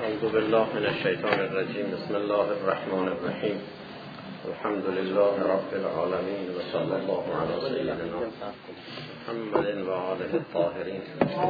اعوذ بالله من الشیطان الرجیم. بسم الله الرحمن الرحیم. الحمد لله رب العالمین و صلی الله علی سیدنا محمد و آله الطاهرین.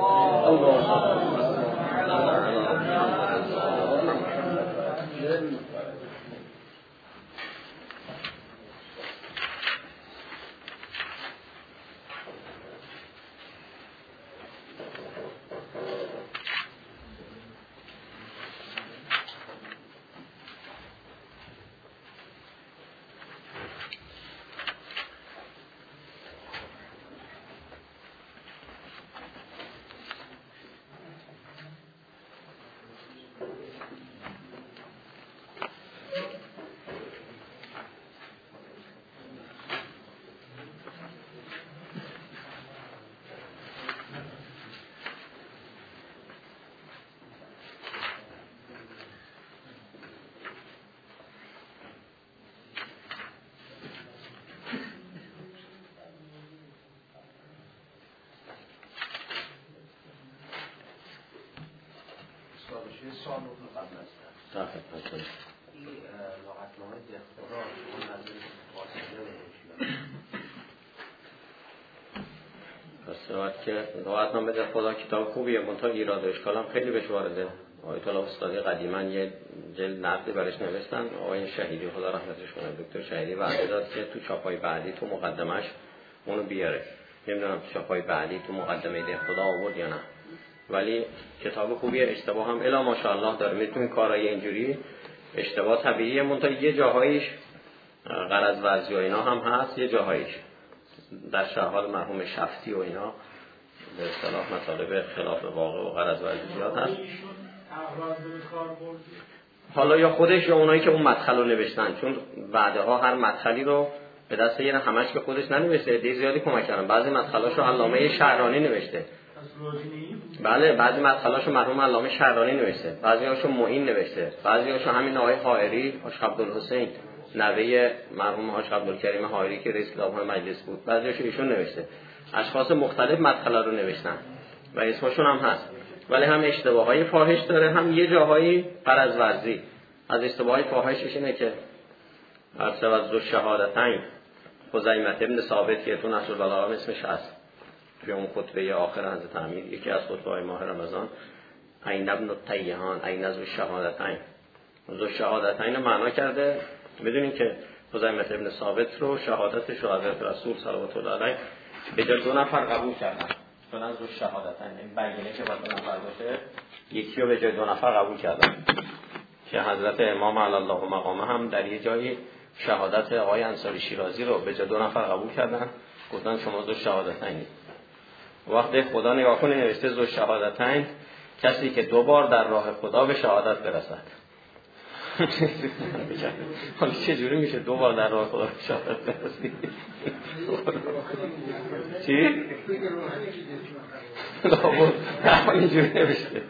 سال رو قبل است. این لغتنامه دخترا شما نظر فاصله رو پس که لغتنامه دخترا کتاب خوبیه، منتها ایراد و اشکال هم خیلی بهش وارده. آیت الله استادی قدیما یه جلد نقدی برش نوشتن، آقای شهیدی خدا رحمتش کنه، دکتر شهیدی وعده داد که تو چاپای بعدی تو مقدمش اونو بیاره. نمیدونم تو چاپای بعدی تو مقدمه دخترا آورد یا نه، ولی کتاب خوبیه. اشتباه هم الا ماشاءالله داره. میتونید کارهای اینجوری اشتباه طبیعیه، منتها یه جاهایش غرض ورزی و اینا هم هست، یه جاهایش در شرحال مرحوم شفتی و اینا به اصطلاح مطالب خلاف واقع و غرض ورزی زیاد هست. حالا یا خودش یا اونایی که اون مدخل رو نوشتن، چون بعدها هر مدخلی رو به دست یه همش به خودش ننوشته، عده زیادی کمک کردن. بعضی مدخلاشو علامه شعرانی نوشته، بله، بعضی مدخلاشو مرحوم علامه شعرانی نوشته، بعضیاشو معین نوشته، بعضیاشو همین آقای حائری، حاج عبدالحسین نوه مرحوم حاج عبدالکریم حائری که رئیس کتابخانه مجلس بود، بعضیاشو ایشون نوشته. اشخاص مختلف مدخلا رو نوشتن و اسمشون هم هست، ولی هم اشتباههای فاحش داره، هم یه جاهایی غرض ورزی. از اشتباههای فاحشش اینه که ارسل از ذو شهادتین خزیمه ابن ثابت که تو نصر البلاغه اسمش هست، توی اون خطبه آخر حضرت امیر، یکی از خطبه‌های ماه رمضان، عین ابن التیهان عین ذو شهادتین. ذو شهادتین رو معنا کرده. میدونین که خزیمه ابن ثابت رو شهادتش رو حضرت رسول صلوات الله علیه به جای 2 نفر قبول کردن. مثلا ذو شهادتین این بیانیه که باید 2 نفر باشه، یکی رو به جای 2 نفر قبول کردن، که حضرت امام علی الله مقامه هم در یه جایی شهادت آقای انصاری شیرازی رو به جای 2 نفر قبول کردن، گفتن شما ذو شهادتین. وقتی خدا نگاه کنه نوشته ذو شهادتین، کسی که 2 بار در راه خدا به شهادت برسد. حالا چه جوری میشه 2 بار در راه خدا به شهادت برسی؟ چی؟ نه اینجوری نوشته.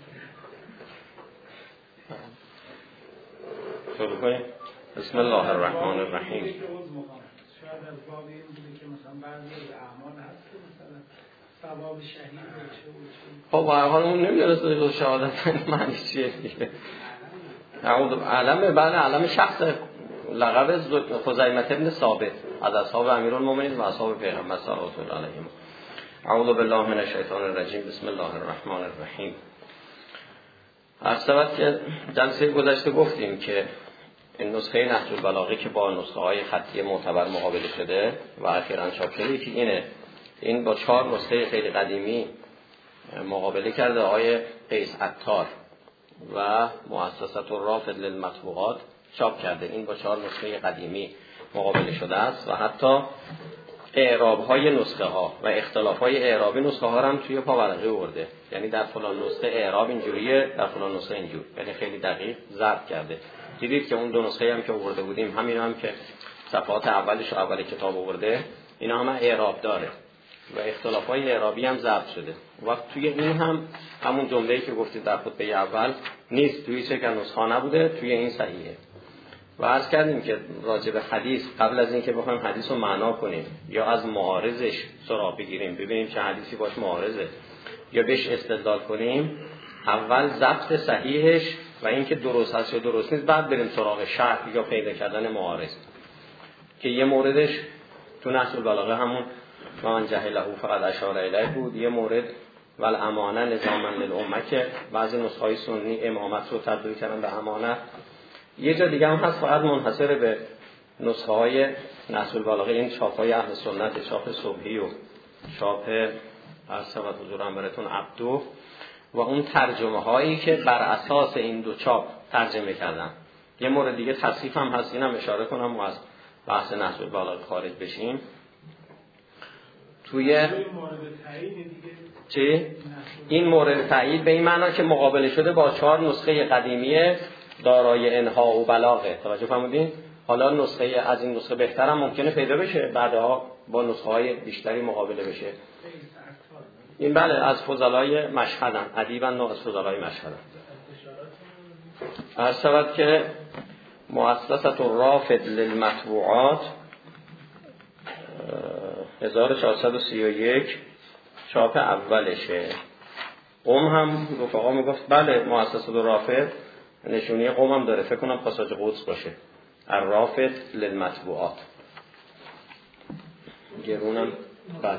شروع کنیم. بسم الله الرحمن الرحیم. شاید از باب این بوده که مثلا بعضی اعمال هست که مثلا ثواب شهید باشه. خب به هر حال اون نمی‌دونسته ذو شهادت معنی چیه دیگه. علم بله، علم شخص، لقب خزیمه ابن ثابت از اصحاب امیرالمومنین و اصحاب پیغمبر صلوات الله علیهم. اعوذ بالله من الشیطان الرجیم. بسم الله الرحمن الرحیم. اصلا که جلسه گذشته گفتیم که این نسخه نهج البلاغه که با نسخه های خطی معتبر مقابله شده و اخیراً چاپ شده که اینه، این با 4 نسخه خیلی قدیمی مقابله کرده. آقای قیس عطار و مؤسسه الرافد للمطبوعات چاپ کرده. این با 4 نسخه قدیمی مقابله شده است و حتی اعراب های نسخه ها و اختلاف های اعرابی نسخه ها هم توی پاورقی آورده. یعنی در فلان نسخه اعراب اینجوریه، در فلان نسخه اینجور، یعنی خیلی دقیق ضبط کرده. دیدید که اون 2 نسخه هم که آورده بودیم، همین هم که صفحات اولش و اول کتاب آورده، اینا هم اعراب داره و اختلاف های اعرابی هم ضبط شده. و توی این هم همون جمله‌ای که گفتید در خطبه اول نیست، توی چه که نسخه نبوده، توی این صحیحه. و عرض کردیم که راجع به حدیث قبل از اینکه بخوایم حدیث رو معنا کنیم یا از معارضش سراغ بگیریم، ببینیم چه حدیثی باش معارضه یا بهش استدلال کنیم، اول ضبط صحیحش و اینکه درست هست یا درست نیست، بعد بریم سراغ شرح یا پیدا کردن معارض. که یه موردش تو نحو البلاغه همون من جهله فقط اشاره الیه بود. یه مورد والامانه نظاما للامه که بعضی نسخه‌های سنی امامت رو تبدیل کردن به امانت. یه جا دیگه هم هست فقط منحصر به نسخه‌های نحو البلاغه، این چاپ‌های اهل سنت، چاپ صبحی و چاپ ارسبت حضورم براتون عبدو و اون ترجمه هایی که بر اساس این دو چاپ ترجمه کردن. یه مورد دیگه تصحیف هم هست، اینم اشاره کنم و از بحث نحو البلاغه خارج بشیم. توی چی؟ این مورد تایید به این معنا که مقابله شده با 4 نسخه قدیمی دارای انها و بلاغه. توجه فرمودین؟ حالا نسخه از این نسخه بهتر هم ممکنه پیدا بشه، بعدها با نسخه های بیشتری مقابله بشه. این بله از فضلای مشهدن، ادیبا نوع از فضلای مشهدن. عرض شود که مؤسسة الرافد للمطبوعات 1431 چاپ اولشه. قم هم رفقا میگفت بله مؤسسة الرافد نشونی قم هم داره، فکر کنم پاساژ قدس باشه. الرافد للمطبوعات گرونم بعد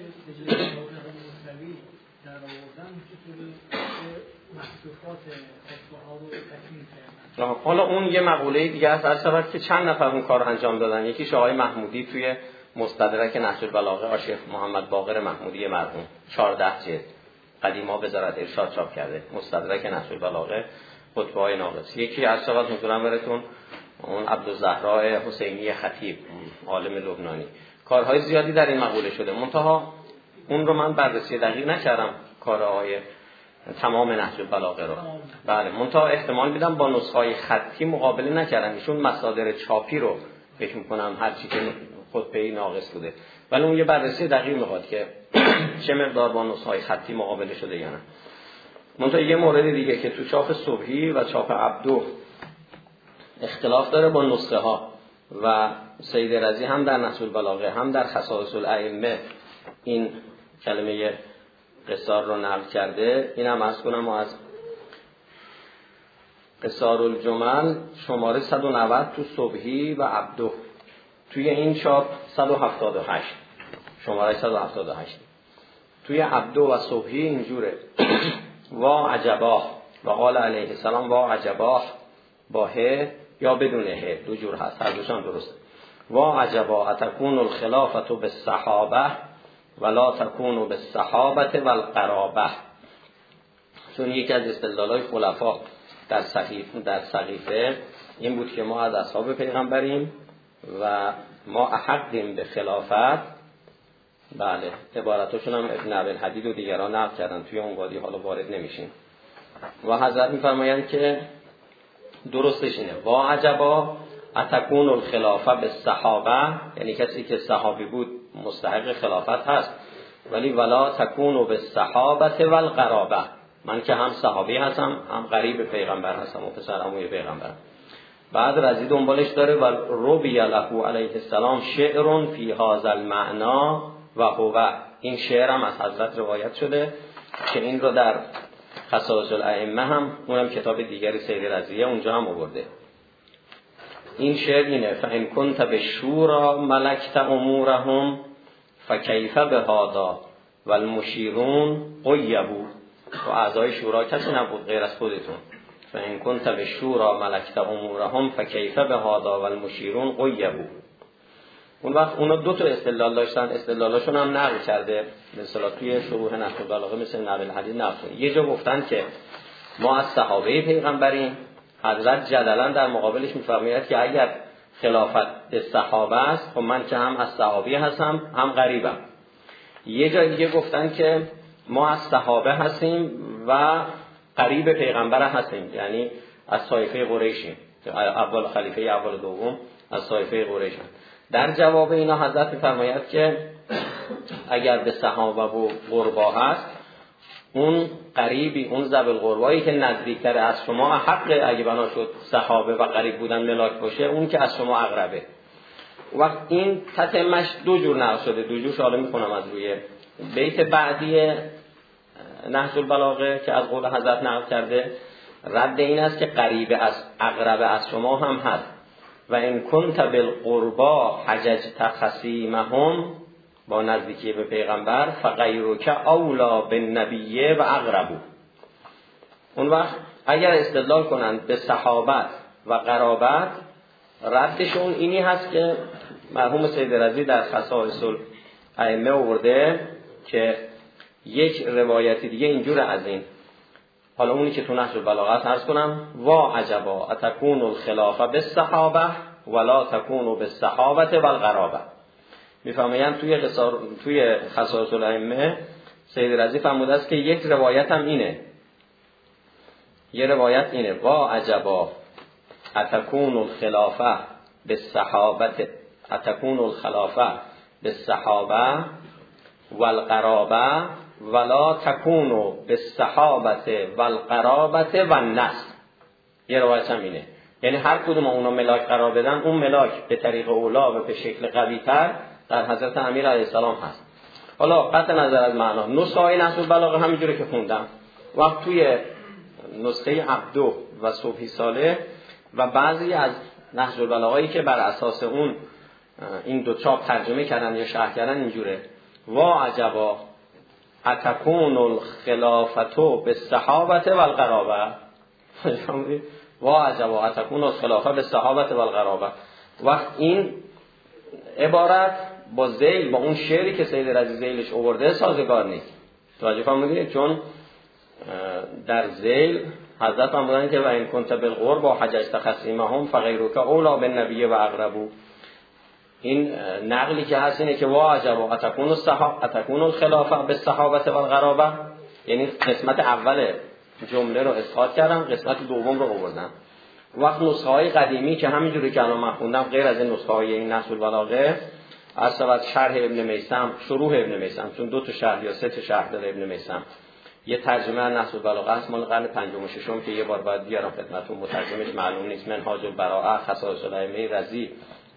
در آوردن چطوری محذوفات خطبه ها رو تکمیل کردن. حالا اون یه مقوله دیگه است. از سبب که چند نفر اون کار انجام دادن. یکیش آقای محمودی توی مستدرک نهج البلاغه، آشیخ محمد باقر محمودی مرحوم 14 جلد قدیما وزارت ارشاد چاپ کرده، مستدرک نهج البلاغه خطبه های ناقص. یکی از سبب حضورم براتون اون عبدالزهراء حسینی خطیب عالم لبنانی، کارهای زیادی در این مقوله شده. منتها اون رو من بررسی دقیق نکردم کارهای تمام نهج البلاغه رو. بله منتها احتمال میدم با نسخه‌های خطی مقابله نکردن، ایشون مصادر چاپی رو فکر می‌کنم هر چی که خطبه‌ای ناقص بوده، ولی اون یه بررسی دقیق می‌خواد که چه مقدار با نسخه‌های خطی مقابله شده یا نه. منتها یه مورد دیگه که تو چاپ صبحی و چاپ عبدو اختلاف داره با نسخه ها و سید رضی هم در نهج البلاغه هم در خصائص الائمه این کلمه قصار رو نقل کرده. اینم عرض کنم از قصار الجمل شماره 190 تو صبحی و عبدو، توی این چاپ 178 شماره 178. توی عبدو و صبحی اینجوره وا عجباه و قال علیه السلام وا عجباه با ه یا بدون ه، دو جور هست، هر دوشان درسته. وا عجباه اتکون الخلافة بالصحابه ولا تکون بالصحابه والقرابه. چون یکی از استدلال‌های خلفا در صحیفه این بود که ما از اصحاب پیغمبریم و ما احقیم به خلافت. بله عبارتاشون هم ابن ابی‌الحدید و دیگران نقل کردن، توی اون وادی حالا وارد نمیشیم. و حضرت میفرمایند که درستش اینه وا عجبا اتکون الخلافه بالصحابه، یعنی کسی که صحابی بود مستحق خلافت هست، ولی ولا تکون بالصحابه والقرابه، من که هم صحابی هستم هم قریب پیغمبر هستم و پسر عموی پیغمبر. بعد رضی دنبالش داره و ربی له علیه السلام شعر فی هذا المعنی و هو، این شعر هم از حضرت روایت شده که این رو در خصائص الائمه هم اونم کتاب دیگری سید رضیه اونجا هم آورده. این شعر اینه فإن کنت بالشورى ملکت امورهم فکیف بهذا والمشیرون غیبوا. و اعضای شورا کسی نبود غیر از خودتون. فإن کنت بالشورى ملکت امورهم فکیف بهذا والمشیرون غیبوا. اون وقت اونا دو تا استدلال داشتن، استدلالاشون هم نقل کرده مثلا توی شروح نهج البلاغه مثل نقل الحدیث نقل. یه جا گفتن که ما از صحابه پیغمبریم، حضرت جدلا در مقابلش میفرماید که اگر خلافت به صحابه است خب من که هم از صحابی هستم هم قریبم. یه جا دیگه گفتن که ما از صحابه هستیم و قریب پیغمبر هستیم، یعنی از طایفه قریشیم، اول خلیفه اول دوم از طایفه قریش. در جواب اینا حضرت میفرماید که اگر به صحابه و قربا هست، اون قریبی، اون ذوی القربایی که نزدیکتر از شما حق اگه بنا شد صحابه و قریب بودن ملاک باشه، اون که از شما اقربه. وقت این تتمش دو جور نقل شده، دو جورش حالا میخونم از روی بیت بعدی نهج البلاغه که از قول حضرت نقل کرده، رد این است که قریب از اقرب از شما هم هست. و این کنت بالقربا حججت خصیمهم، با نزدیکی به پیغمبر، فغیرک اولا بالنبی و اقربو. اون وقت اگر استدلال کنند به صحابت و قرابت، ردشون اینی هست که مرحوم سید رضی در خصائص الائمه آورده که یک روایتی دیگه اینجور از این، حالا اونی که تو نهج البلاغه عرض کنم، وا عجبا اتکون الخلافه بالصحابه ولا تکون بالصحابه والقرابه. میفهمین توی خصائص الائمه سید رضی فرموده است که یک روایت هم اینه، یه روایت اینه، وا عجبا اتکون الخلافه بالصحابه، اتکون الخلافه بالصحابه والقرابه ولا تکون بالصحابه والقرابه والنسل. یه روایت هم اینه، یعنی هر کدوم اونا ملاک قرار بدن، اون ملاک به طریق اولا و به شکل قوی تر در حضرت امیر علیه السلام هست. حالا قطع نظر از معنا، نسخه های نهج البلاغه همینجوری که خوندم، وقت توی نسخه عبدو و صبحی صالح و بعضی از نهج البلاغه‌ای که بر اساس اون این دو چاپ ترجمه کردن یا شرح کردن اینجوره، وا عجبا اتکون الخلافتو بالصحابه والقرابه. وا عجبا اتکون الخلافه بالصحابه والقرابه. وقت این عبارت با ذیل، با اون شعری که سید رضی ذیلش آورده سازگار نیست. توجه فرمودید؟ چون در ذیل حضرت هم بودن که و این کنت بالقرب و حججت خصیمهم فغیرک اولا بالنبی و اقربو. این نقلی که هست اینه که وا عجبا اتکون الخلافه بالصحابه والقرابه، یعنی قسمت اول جمله رو اسقاط کردن، قسمت دوم رو آوردن. وقت نسخه های قدیمی که همینجوری که الان من خوندم، غیر از این نسخه های این نهج البلاغه، اصلا شرح ابن میثم، شروح ابن میثم، چون 2 تا شرح یا 3 تا شرح داره ابن میثم، یه ترجمه از نهج البلاغه است مال قرن 5 و 6 که یه بار باید بیارم خدمتتون، مترجمش معلوم نیست، منهاج البراءه، خصائص الائمه رضی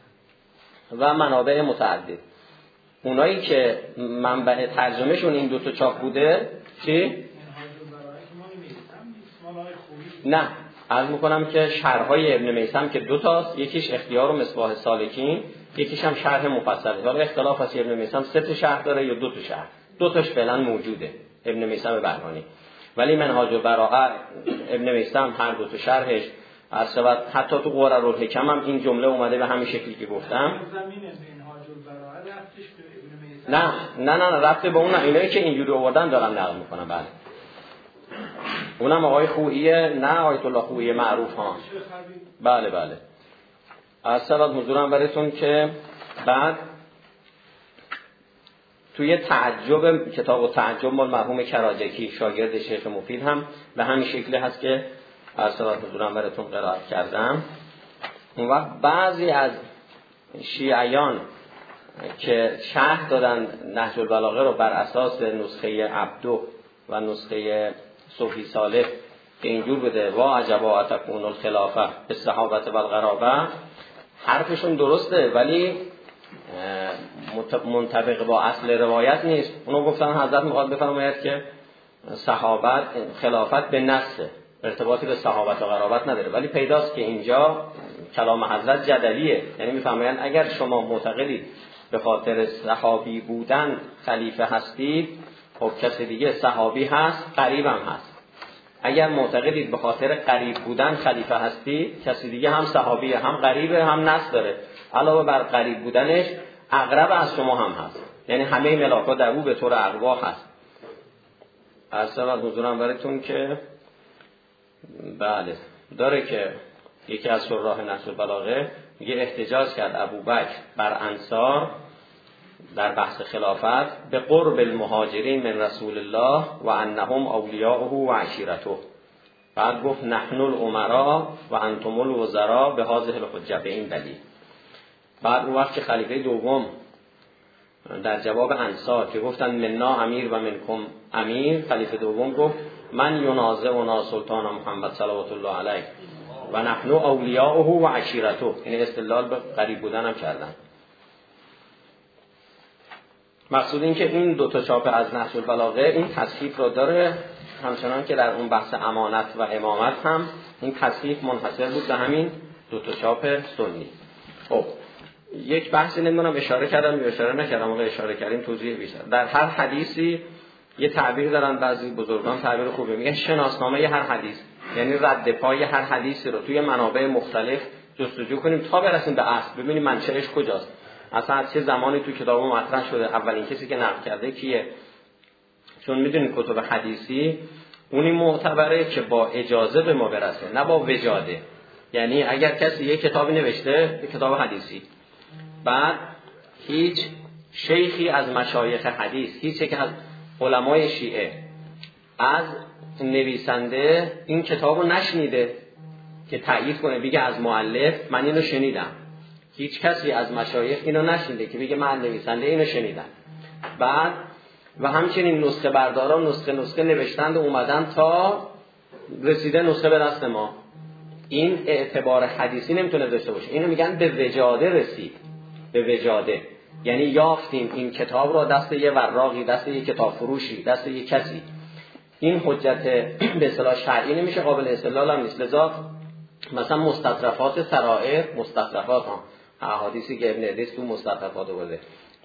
و منابع متعدد. اونایی که منبع ترجمهشون این 2 تا چاپ بوده، چی؟ نه، عرض میکنم که شرح‌های ابن میثم که 2 تاست، یکیش اختیار و مصباح سالکین، یکیش هم شرح مفصله. حالا اختلاف هست ابن میثم 3 تا شرح داره یا 2 تا شرح، 2 تاش فعلا موجوده ابن میثم بهرانی، ولی منهاج البراءه ابن میثم هر 2 تا شرحش اصلا حتی تو قرر الحکم هم این جمله اومده به همین شکلی که گفتم. نه رفته به اون، اینایی که اینجوری آوردن دارم نقل میکنم. بله اونم آقای خوئیه، نه آیت الله خوئیه معروف ها. بله اصلا حضورم براتون که بعد توی تعجب، کتاب تعجب مال مرحوم کراجکی شاگرد شیخ مفید هم به همین شکلی هست که اصلا حضورم براتون قرائت کردم. اون وقت بعضی از شیعیان که شرح دادن نهج البلاغه رو بر اساس نسخه عبدو و نسخه صوفی صالح که اینجور بوده، وا عجبا اتکون الخلافه بالصحابه والقرابه، حرفشون درسته ولی منطبق با اصل روایت نیست. اونو گفتن حضرت میخواد بفرماید که صحابت خلافت به نسل، ارتباطی به صحابت و قرابت نداره، ولی پیداست که اینجا کلام حضرت جدلیه، یعنی میفرمایند اگر شما معتقدید به خاطر صحابی بودن خلیفه هستید، خب کسی دیگه صحابی هست، قریب هم هست. اگر معتقدید به خاطر قریب بودن خلیفه هستید، کسی دیگه هم صحابیه، هم قریبه، هم نسل داره، علاوه بر قریب بودنش اقرب از شما هم هست، یعنی همه ملاکا در او به طور ارواح هست. اصلا حضورم براتون که بله داره که یکی از شراح نهج البلاغه میگه احتجاج کرد ابوبکر بر انصار در بحث خلافت به قرب المهاجرین من رسول الله و انهم اولیاءه و عشیرته. بعد گفت نحن الامراء و انتم الوزراء به هذه الحجه، به این دلیل. بعد اون وقت که خلیفه دوم در جواب انصار که گفتن مننا امیر و منکم امیر، خلیفه دوم گفت من ینازعنا سلطان محمد صلوات الله علیه و نحن اولیاءه و عشیرته. این استدلال به قریب بودن هم کردن. مقصود این که این دو تا چاپ از نهج البلاغه این تصحیح رو داره، همچنان که در اون بحث امانت و امامت هم این تصحیح منحصر بود به همین دو تا چاپ سنی. خب یک بحثی نمیدونم اشاره کردم یا اشاره نکردم، اگه اشاره کردیم توضیح بیشتر. در هر حدیثی یه تعبیر دارن بعضی بزرگان، تعبیر خوبه، میگن شناسنامه هر حدیث، یعنی رد پای هر حدیثی رو توی منابع مختلف جستجو کنیم تا برسیم به اصل، ببینیم منشأش کجاست، اصلا از چه زمانی تو کتابو مطرح شده، اولین کسی که نقل کرده کیه. چون میدونید کتب حدیثی اونی معتبره که با اجازه به ما برسه، نه با وجاده. یعنی اگر کسی یک کتابی نوشته، یک کتاب حدیثی، بعد هیچ شیخی از مشایخ حدیث، هیچ یک از علمای شیعه از نویسنده این کتابو نشنیده که تأیید کنه بگه از مؤلف من اینو شنیدم، هیچ کسی از مشایخ اینو نشنیده که بگه من نویسنده اینو شنیدم. بعد و همچنین نسخه برداران نسخه نوشتند و اومدن تا رسیده نسخه به دست ما، این اعتبار حدیثی نمیتونه داشته باشه. اینو میگن به وجاده رسید، به وجاده یعنی یافتیم این کتاب رو دست یه وراقی، دست یه کتاب فروشی، دست یه کسی. این حجت به اصطلاح شرعی نمیشه، قابل استدلال هم نیست. لذا مثلا مستطرفات سرائر، مستطرفات احادیثی که ابن حدیث تو مستطرفات بوده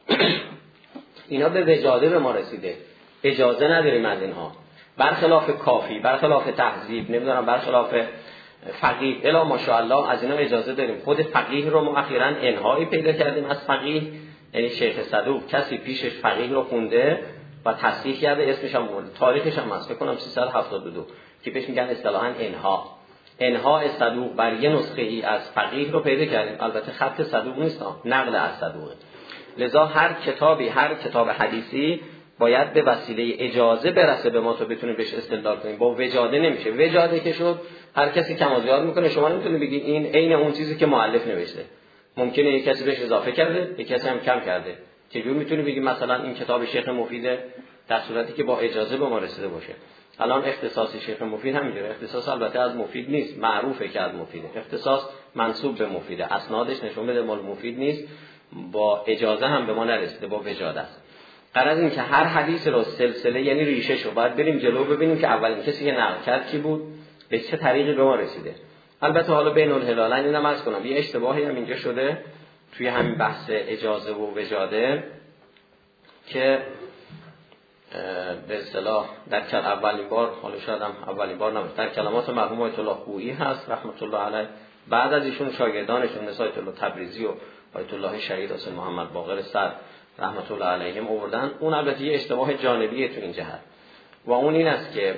اینا به وجاده به ما رسیده، اجازه نداریم از اینها، برخلاف کافی، برخلاف تهذیب، نمیدونم برخلاف فقیه، الا ماشاءالله از اینا اجازه داریم. خود فقیه رو ما اخیراً انهایی پیدا کردیم از فقیه، یعنی شیخ صدوق، کسی پیشش فقیه رو خونده و تصحیح کرده، اسمش هم برده، تاریخش هم هست، فکر کنم 372 که بهش میگن اصطلاحاً انها صدوق. بر یه نسخه ای از فقیه رو پیدا کردیم، البته خط صدوق نیست، نقل از صدوقه. لذا هر کتاب حدیثی باید به وسیله اجازه برسه به ما تا بتونیم بهش استدلال کنیم، با وجاده نمیشه. وجاده که شد هر کسی کم و زیاد میکنه، شما نمیتونید بگید این عین اون چیزی که مؤلف نوشته، ممکنه یک کسی بهش اضافه کرده، یک کسی هم کم کرده. چجوری میتونی بگی مثلا این کتاب شیخ مفیده در صورتی که با اجازه به ما رسیده باشه؟ الان اختصاص شیخ مفید همینجوره، اختصاص البته از مفید نیست، معروفه که از مفیده، اختصاص منسوب به مفیده، اسنادش نشون بده مال مفید نیست، با اجازه هم به ما نرسیده، با وجاده است. غرض این که هر حدیث رو سلسله یعنی ریشه شو باید بریم جلو ببینیم که اولین کسی که نقل کرد کی بود، به چه طریقی به ما رسیده. البته حالا بین الهلالین اینم عرض کنم یه اشتباهی هم اینجا شده توی همین بحث اجازه و وجاده که به اصطلاح در اولین بار، حالا شاید هم اولین بار نباشه، در کلمات مرحوم آیت الله خویی هست رحمت الله علیه، بعد از ایشون شاگردانشون مثل آیت الله تبریزی و آیت الله شهید حسین محمد باقر سر رحمت الله علیهم آوردن. اون البته یه اشتباه جانبیه تو این جهت و اون این است که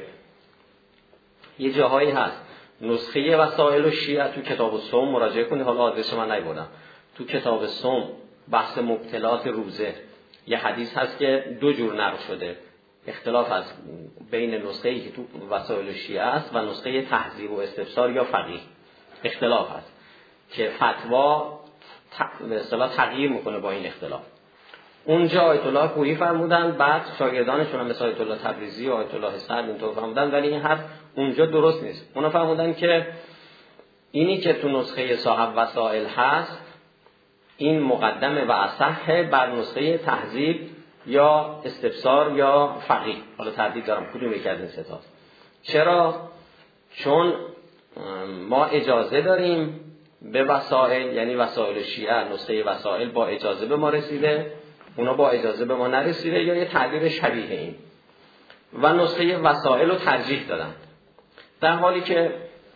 یه جاهایی هست نسخه وسائل و شیعه تو کتاب الصوم مراجعه کنید، حالا آدرسش من نبردم، تو کتاب الصوم بحث مبتلات روزه یه حدیث هست که دو جور نقل شده، اختلاف از بین نسخه‌ای که تو وسائل و شیعه است و نسخه تحذیب و استفسار یا فقیه، اختلاف هست که فتوا به اصطلاح تغییر میکنه با این اختلاف. اونجا آیت الله خویی فرمودن، بعد شاگردانشون مثل آیت الله تبریزی و آیت الله سعد اینطور فرمودن، ولی این حرف اونجا درست نیست. اونا فرمودن که اینی که تو نسخه صاحب وسائل هست این مقدمه و اصح بر نسخه تهذیب یا استفسار یا فقیه. حالا تردید دارم کدوم یک از این سه تاست. چرا؟ چون ما اجازه داریم به وسائل، یعنی وسائل شیعه، نسخه وسائل با اجازه به ما رسیده، اونا با اجازه به ما نرسیده، یا یه تعبیر شبیه این، و نسخه وسائل رو ترجیح دادن، در حالی که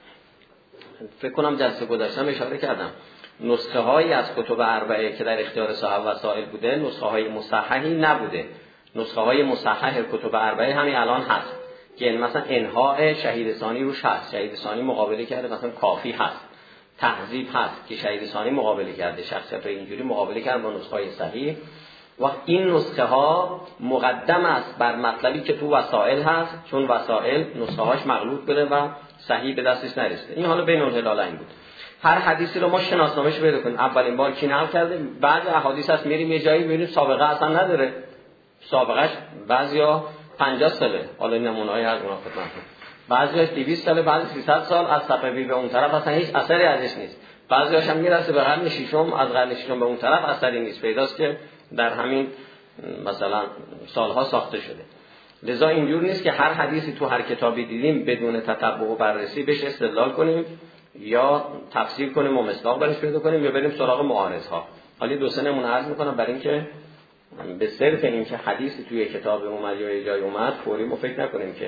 فکر کنم جلسه گذاشتم اشاره کردم نسخه هایی از کتب اربعه که در اختیار صاحب وسائل بوده نسخه های مصححی نبوده. نسخه های مصحح کتب اربعه همین الان هست که مثلا انهاء شهید ثانی روش هست، شهید ثانی مقابله کرده، مثلا کافی هست، تهذیب هست که شهید ثانی مقابله کرده، شخصیت اینجوری مقابله کرده با نسخه های صحیح. و این نسخه ها مقدم است بر مطلبی که تو وسائل هست، چون وسائل نسخه هاش مغلوط بوده و صحیح به دستش نرسیده. این حالا بین الهلالین بود. هر حدیثی رو ما شناسنامه‌اش پیدا کنیم، اولین بار کی نقل کرده، بعد احادیث هست میریم یه جایی میبینیم سابقه اصلا نداره، سابقهش بعضیا 50 ساله، حالا نمونه‌ای هست اونا خدمتتون، بعضیاش 200 ساله، بعضی 300 سال از صفوی به اون طرف اصلا هیچ اثری ازش نیست، بعضیاش هم میرسه به قرن ششم، از قرن ششم به اون طرف اثری نیست. پیداست که در همین مثلا سالها ساخته شده. لذا اینجور نیست که هر حدیثی تو هر کتابی دیدیم بدون تتبع و بررسی بهش استدلال کنیم یا تفسیر کنیم و مصداق برش پیدا کنیم یا بریم سراغ معارضها. حالا دو سه نمونه عرض میکنم برای اینکه به صرف اینکه حدیثی توی کتاب اومد یا یه جای اومد فوری ما فکر نکنیم که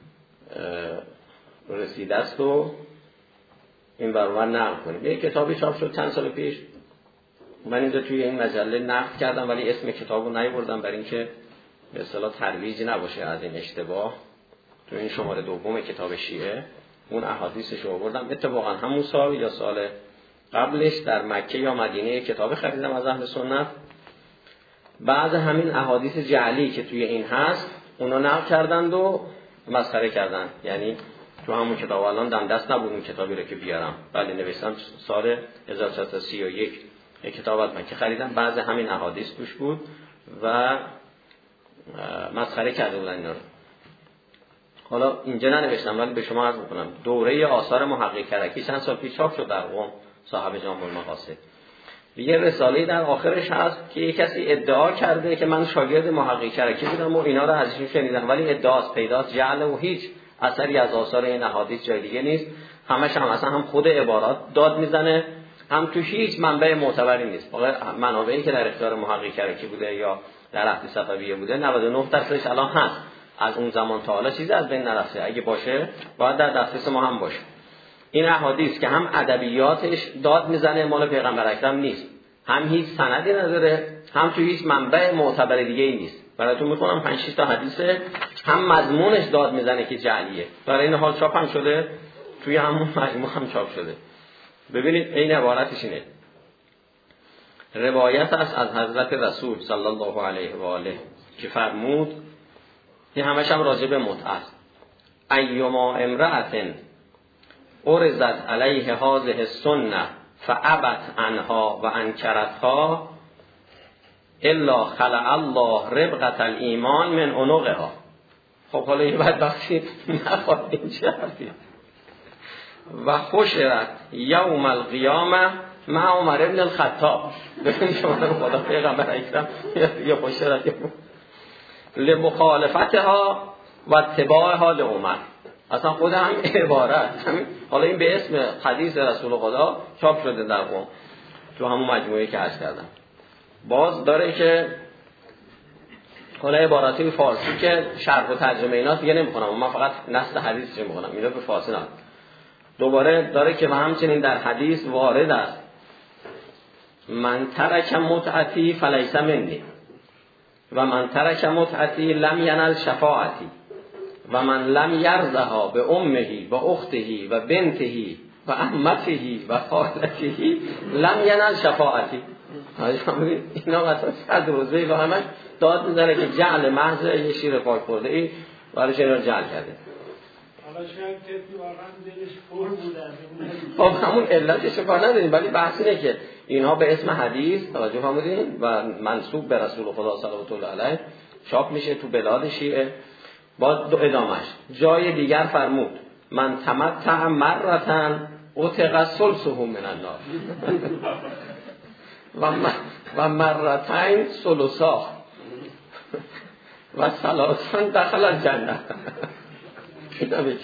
رسیده است و این برابر نقل کنیم. یه کتابی چاپ شد چند سال پیش، من اینجا توی این مجله نقد کردم ولی اسم کتابو نیاوردم برای اینکه به اصطلاح ترویج نباشه از این اشتباه. تو این شماره دوم کتاب شیعه اون احادیثش رو آوردم. اتفاقا همون سال یا سال قبلش در مکه یا مدینه کتاب خریدم از اهل سنت. بعض همین احادیث جعلی که توی این هست اونا نقل کردند و مسخره کردند. یعنی تو همون کتاب الان دم دست نبود اون کتابی رو که بیارم، ولی نوشتم سال 1431 یک کتاب از مکه خریدم، بعض همین احادیث توش بود و مسخره کرده بودن اینا رو. حالا اینجا ننوشتم ولی به شما عرض میکنم دوره آثار محقق کرکی چند سال پیش چاپ شد در قم، صاحب جامع المقاصد. یه رساله در آخرش هست که یک کسی ادعا کرده که من شاگرد محقق کرکی بودم و اینا رو ازشون شنیدم، ولی ادعاست پیداست جعل و هیچ اثری از آثار این احادیث جای دیگه نیست. همش هم اصلا هم خود عبارات داد میزنه، هم تو هیچ منبع معتبری نیست. واقعا منابعی که در اختیار محقق کرکی بوده یا در عهد صفویه بوده 99% الان هست. از اون زمان تا حالا چیزی از بین نرفته. اگه باشه باید در دسترس ما هم باشه. این احادیث که هم ادبیاتش داد میزنه مال پیغمبر اکرم نیست، هم هیچ سندی نداره، هم تو هیچ منبع معتبر دیگه ای نیست. براتون میخونم 5 6 تا حدیثه، هم مضمونش داد میزنه که جعلیه. برای این حال چاپ هم شده، توی همون مجموع هم چاپ شده. ببینید این عبارتش اینه. روایت است از حضرت رسول صلی الله علیه و آله که فرمود، این همش هم راجع به متعه است. ایما امرأة ارزت علیه هذه السنه فابت عنها و انکرتها الا خلع الله ربقة الایمان من عنقها. خب حالا این بدبختی نخواد این چه حرفی. و حشرت یوم القیامه مع عمر ابن الخطاب. ببین شما خدا پیغمبر اکرم یا حشرت لمخالفتها و اتباعها لعمر. اصلا خود هم عبارت حالا این به اسم حدیث رسول خدا چاپ شده در قم تو همون مجموعه که عرض کردم. باز داره که حالا عباراتی فارسی که شرح و ترجمه اینا دیگه نمی‌کنم، من فقط نص حدیث رو می‌خونم، اینا به فارسی نه. دوباره داره که همچنین در حدیث وارد است من ترک متعتی فلیس منی و من ترک متعتی لم ینل شفاعتی و من لم یرضها به امهی و اختهی و بنتهی و عمتهی و خالتهی لم ینل شفاعتی. اینا مثلا 100 روزه و همش داد میزنه که جعل محض یه شیر پاک خورده ای برایش اینا جعل کرده. حالا شاید که واقعا دلش پر بوده. خب همون علتش کار نداریم، ولی بحث اینه که اینها به اسم حدیث توجه فرمودین و منسوب به رسول خدا صلی الله علیه و چاپ میشه تو بلاد شیعه. با دو ادامش جای دیگر فرمود من تمتع مرتن اتق ثلثه من النار و مرتين ثلثا و ثلاثا دخل الجنه. اینا بگید.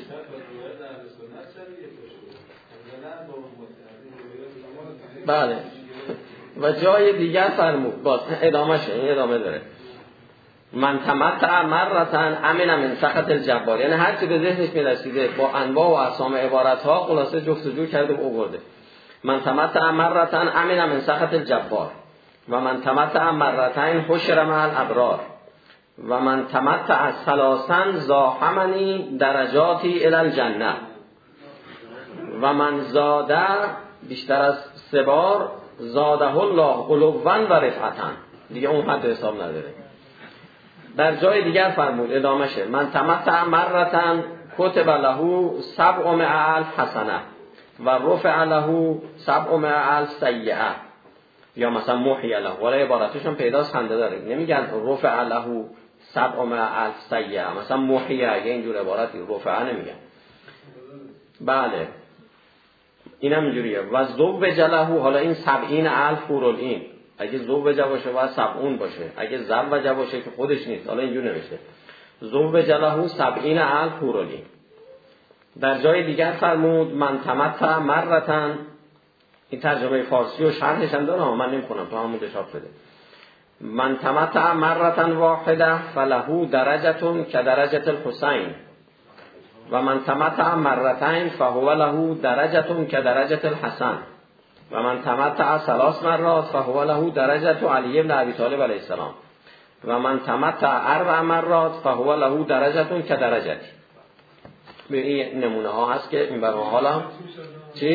بله و جای دیگر فرمود باز ادامهشه، این ادامه داره من تمتع مرتن امن من سخط الجبار. یعنی هر چی به ذهنش میرسیده با انواع و اقسام عبارت‌ها خلاصه جفت‌وجو کرده و آورده. من تمتع مرتن امن من سخط الجبار و من تمتع مرتين حشر مع الابرار و من تمتع ثلاثا زاحمنی درجاتی الی الجنه و من زاده بیشتر از 3 بار زاده الله علوا و رفعتا. دیگه اون حد حساب نداره. در جای دیگر فرمود ادامشه من تمتع مرتن کتب له 700,000 حسنه و رفع له 700,000 سیئه یا مثلا محی له. ولی عبارتشون پیداست خنده داره، نمیگن رفع له 700,000 سیئه، مثلا محی یا اینجور عبارتی رفع نمیگن. بله اینم اینجوریه. و زوج له، حالا این 70,000 حورالعین اگه زوج باشه باید 70 باشه، اگه زوج باشه که خودش نیست، حالا اینجور نوشته زوج له 70,000 حورلی. در جای دیگر فرمود من تمتع مرتن، این ترجمه فارسی و شرحش هم داره من نمی‌خونم تو همون شاپ شده، من تمتع مرتن واحده فله درجه کدرجه الحسین و من تمتع مرتين فهو له درجه كدرجه الحسن و من تمتع 3 مرات فهو له درجه علی بن ابی طالب علیه السلام و من تمتع 4 مرات فهو له درجه کدرجتی. به این نمونه ها هست که این برای حالا چی؟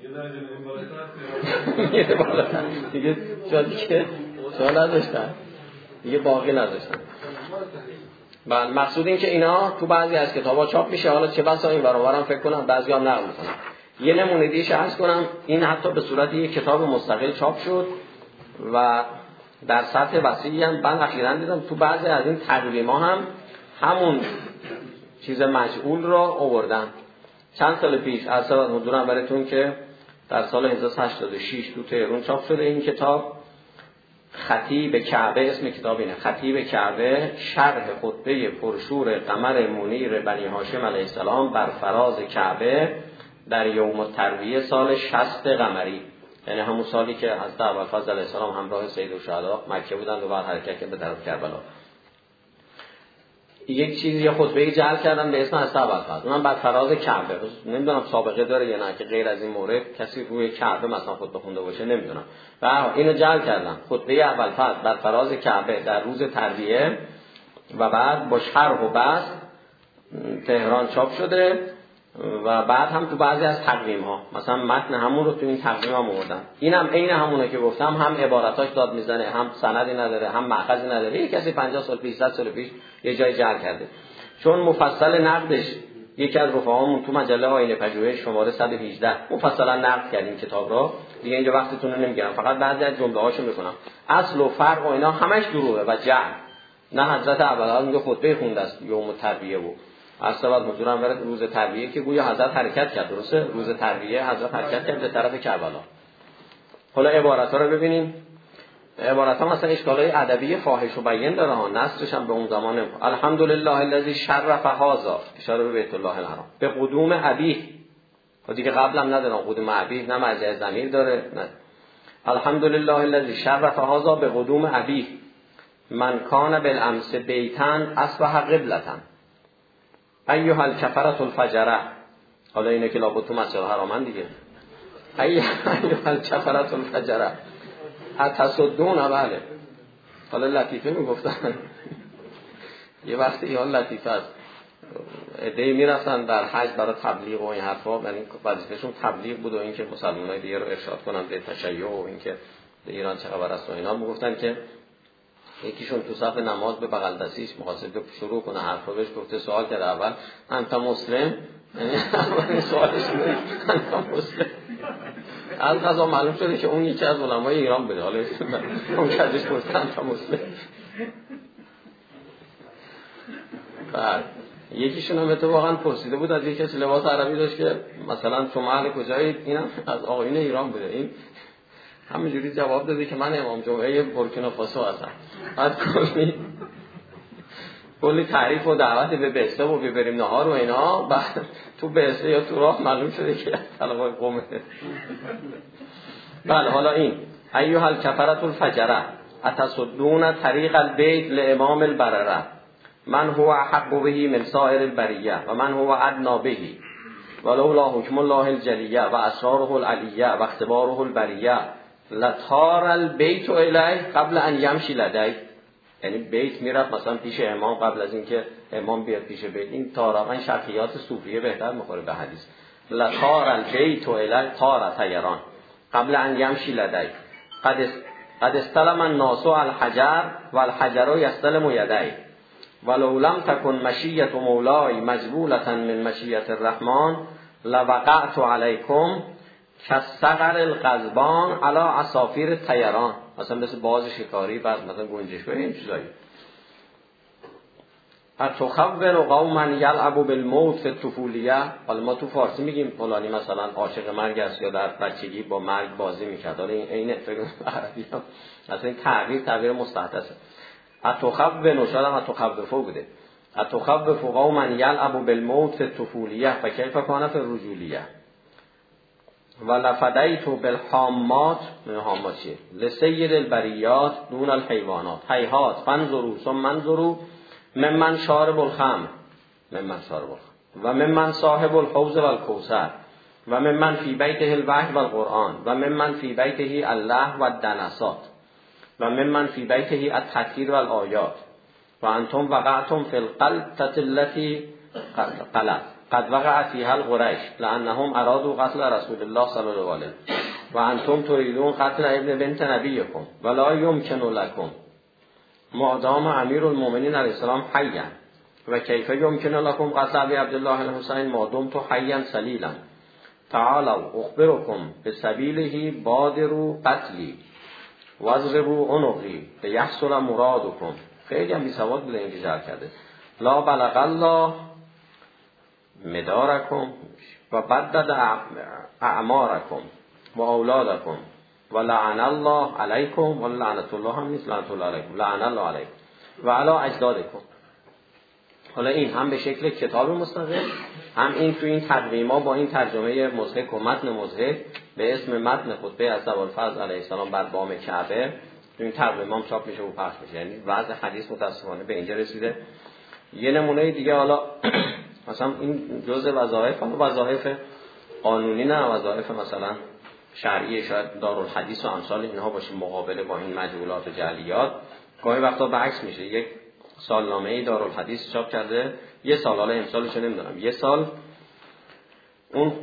یه بالاتر دیگه شادی که سوال نداشتن دیگه باقی نداشتن. بله مقصود این که اینا تو بعضی از کتابا چاپ میشه، حالا چه بسا این برابرم فکر کنم بعضیا نقل میکنن. یه نمونه دیگه عرض کنم، این حتی به صورت یک کتاب مستقل چاپ شد و در سطح وسیعی هم من اخیراً دیدم تو بعضی از این تقویم‌ها هم همون چیز مجعول رو آوردن. چند سال پیش اصلا حضورم براتون که در سال 1986 تو تهران چاپ شده این کتاب، خطیب کعبه، اسم کتاب اینه، خطیب کعبه شرح خطبه پرشور قمر منیر بنی هاشم علیه السلام بر فراز کعبه در یوم الترویه سال 60 قمری، یعنی همون سالی که حضرت ابوالفضل علیه السلام همراه سید الشهدا مکه بودند و بعد حرکت به طرف کربلا. یک چیزی خطبه جعل کردن به اسم حضرت ابوالفضل، اونم بر فراز کعبه. نمیدونم سابقه داره یا نه که غیر از این مورد کسی روی کعبه مثلا خطبه خونده باشه، نمیدونم. و اینو جعل کردن خطبه ابوالفضل بر فراز کعبه در روز ترویه و بعد با شرح و بحث تهران چاپ شده و بعد هم تو بعضی از تقویم ها مثلا متن همون رو تو این تقویم هم آوردن. اینم عین همونه که گفتم، هم عباراتاش داد میزنه، هم سندی نداره، هم مأخذی نداره. یک کسی 50 سال پیش 100 سال پیش یه جای جعل کرده. چون مفصل نقدش یکی از رفقامون تو مجله آیین پژوهش شماره 118 مفصلا نقد کرد این کتاب رو، دیگه اینجا وقتتون رو نمیگیرم، فقط بعضی از جمله‌هاشو میکنم. اصل و فرق و اینا همش دروغه و جعل. نه حضرت ابوالفضل میگه خطبه خونده است یوم الترویه و اصلا حضورم برات روز ترویه که گویا حضرت حرکت کرد، درسته؟ روز ترویه حضرت حرکت کرد به طرف کربلا. حالا عبارات‌ها رو ببینیم. عبارات‌ها مثلا اشکالای ادبی فاحش و بیان داره ها، نصرش هم به اون زمان الحمدلله الذی شرف هذا، اشاره به بیت الله الحرام، به قدوم ابیه. و دیگه قبلم ندارم قدوم ابیه، نه مرجع ضمیر داره نه. الحمدلله الذی شرف هذا به قدوم ابیه من کان بالامس بیتن اصبح قبلتن ایها الکفرة الفجره. حالا اینه که لابد تو مسجد حرامن دیگه. ایها الکفرة الفجره اتصدون. بله حالا لطیفه میگفتن یه وقتی حال لطیفه است، عده‌ای میرسن در حج برای تبلیغ و این حرفا، یعنی وظیفه‌شون تبلیغ بود و اینکه مسلمانای دیگه رو ارشاد کنن به تشیع و اینکه به ایران چه خبر است و اینا. میگفتن که یکیشون تو صف نماز به بغل دستیش مخاطب شروع کنه حرفا، بهش گفته سوال کرده اول انت مسلم، یعنی اولین سوالش اینه انت مسلم. از قضا معلوم شده که اون یکی از علمای ایران بوده، حالا اون که ازش گفته انت مسلم. بعد یکیشون هم اتفاقا پرسیده بود از یکی کسی لباس عربی داشت که مثلا شما اهل کجایید؟ اینم از آقایون ایران بوده. این همینجوری جواب داده که من امام جمعه بورکینافاسو هستم. بعد کلی تعریف و دعوت به بسته و بریم نهار و اینا، بعد تو بسته یا تو راه معلوم شده که طلبای قومه. بله حالا این ایها الکفرة الفجره اتصدون طریق البیت لامام البرره من هو احق به من سائر البریه و من هو ادنا به ولولا حکم الله الجلیه و اسراره العلیه و اختباره البریه لطار البیت الیه قبل ان یمشی لدیه. یعنی بیت میرفت مثلا پیش امام قبل از اینکه امام بیاد پیش بیت. این تارقا شرقیات صوفیه بهتر میخوره به حدیث. لطار البیت الیه طار طیران قبل ان یمشی لدیه قد استلم الناس الحجر والحجر یستلم یدیه ولو لم تكن مشیة مولاي مجبولة من مشیة الرحمن لوقعت علیکم کالصقر القضبان علی عصافیر الطیران. مثلا مثل باز شکاری بعد مثلا گنجشگاه این چیزایی. اتخبر قوما یلعب بالموت فی الطفولیه. حالا ما تو فارسی میگیم فلانی مثلا عاشق مرگ است یا در بچگی با مرگ بازی میکرد. حالا این فکر عربی هم اصلا این تعبیر مستحدثه. اتخبر نشادم اتخبفو بوده. اتخبر قوما یلعب بالموت فی الطفولیه فکیف کان فی الرجولیه. ولفدیت بالحامات. من حامات چیه؟ لسید البریات دون الحیوانات. هیهات فانظروا ثم انظروا ممن شارب الخمر و ممن صاحب الحوض والکوثر و ممن فی بیته الوحی والقرآن و ممن فی بیته الله والدنسات و ممن فی بیته التکفیر والآیات و انتم وقعتم فی القلطة التي قد وقع فيها القریش لانهم ارادوا قتل رسول الله صلی الله علیه و انتم تريدون قتل ابن بنت نبیکم ولا يمكن لكم معدام امیر المؤمنین علیه السلام حیا و کیف یمکن لكم قتل ابی عبدالله الحسین ما دمت حیا سلیلا تعالوا اخبركم بسبیله بادروا قتلی واضربوا عنقی لیحصل مرادکم. خیلی هم بی سواد بوده این جر کرده. لا بلغ الله مدارکم و بدد اعمارکم و اولادکم و لعن الله علیکم و لعنت الله هم نیست لعنت الله علیکم لعن الله علیکم و علی اجدادکم. حالا این هم به شکل کتاب مستقل، هم این تو این تقویما با این ترجمه مضحک و متن مضحک به اسم متن خطبه از ابوالفضل علیه السلام بر بام کعبه تو این تقویما هم چاپ میشه و پخش میشه. یعنی وضع حدیث متاسفانه به اینجا رسیده. یه نمونه دیگه حالا مثلا این جزء وظایف قانونی نه، وظایف مثلا شرعی شاید دارالحدیث و امثال اینها باشه مقابله با این مجهولات و جعلیات. گاهی وقتا برعکس میشه. یک سالنامه‌ای دارالحدیث چاپ کرده، یه سال، حالا امسالش نمیدونم، یه سال اون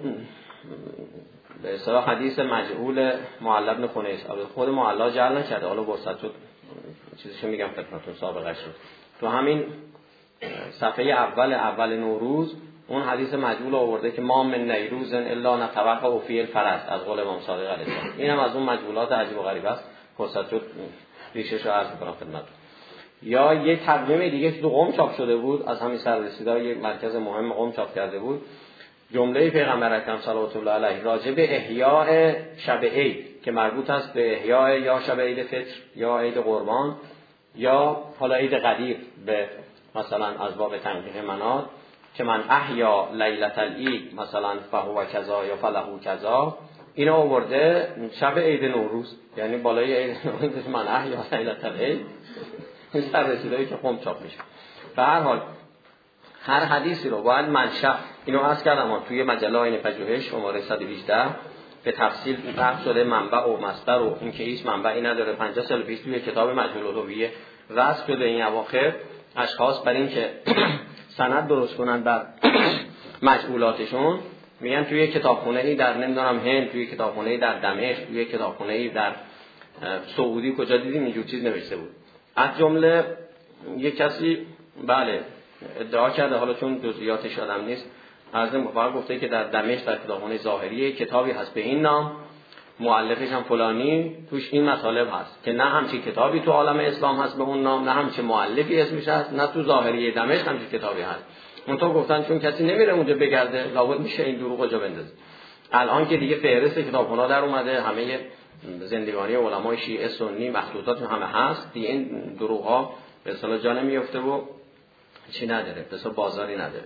به اصطلاح حدیث مجهول معلی بن خنیس خود معلی جعل نکرده، حالا فرصت شد چیزشو میگم خدمتتون سابقه شد. تو همین صفحه اول نوروز اون حدیث مجهول آورده که ما من نیروز الا نتوقع فی الفرج از قول امام صادق علیه السلام. اینم از اون مجهولات عجیب و غریب است. فرصت شد ریشش رو عرض می‌کنم خدمتتون. یا یک تقویم دیگه که تو قم چاپ شده بود، از همین سررسیده‌های یک مرکز مهم قم چاپ کرده بود، جمله پیغمبر اکرم صلوات الله علیه راجع به احیاء شب عید که مربوط است به احیاء یا شب عید فطر یا عید قربان یا حالا عید قدیر به مثلا از باب تنقیح منات که من احیا لیلة العید مثلا فهو کذا یا فلهو کذا، اینا آورده شب عید نوروز، یعنی بالای عید نوروز من احیا لیلة العید. این سررسیدهایی که قم چاپ میشه. به هر حال هر حدیثی رو باید منشأ، اینو عرض کردم توی مجله آیین پژوهش شماره 118 به تفصیل بحث شده، منبع و مصدر و این که هیچ منبعی نداره. 50 سال پیش توی کتاب مجموع الالویه رسم شده این اواخر اشخاص برای این که سند درست کنن بر مجهولاتشون میگن توی کتابخونه‌ای در نمیدونم هند، توی کتابخونه‌ای در دمشق، توی کتابخونه‌ای در سعودی کجا دیدیم اینجور چیز نوشته بود. از جمله یک کسی بله ادعا کرده، حالا چون جزئیاتش یادم نیست، عرض مفرد گفته که در دمشق در کتابخانه ظاهریه کتابی هست به این نام، مؤلفش هم فلانی، توش این مطالب هست که نه همچین کتابی تو عالم اسلام هست به اون نام، نه همچین مؤلفی اسمش هست، نه تو ظاهریه دمشق همچین کتابی هست. اونطور گفتن چون کسی نمیره اونجا بگرده لابد میشه این دروغو جا بندازه. الان که دیگه فهرست کتابخونا در اومده، همه زندگانی علمای شیعه سنی مخطوطات همه هست دیگه، این دروغ‌ها به اصطلاح جا نمیفته و چی نداره، به اصطلاح بازاری نداره.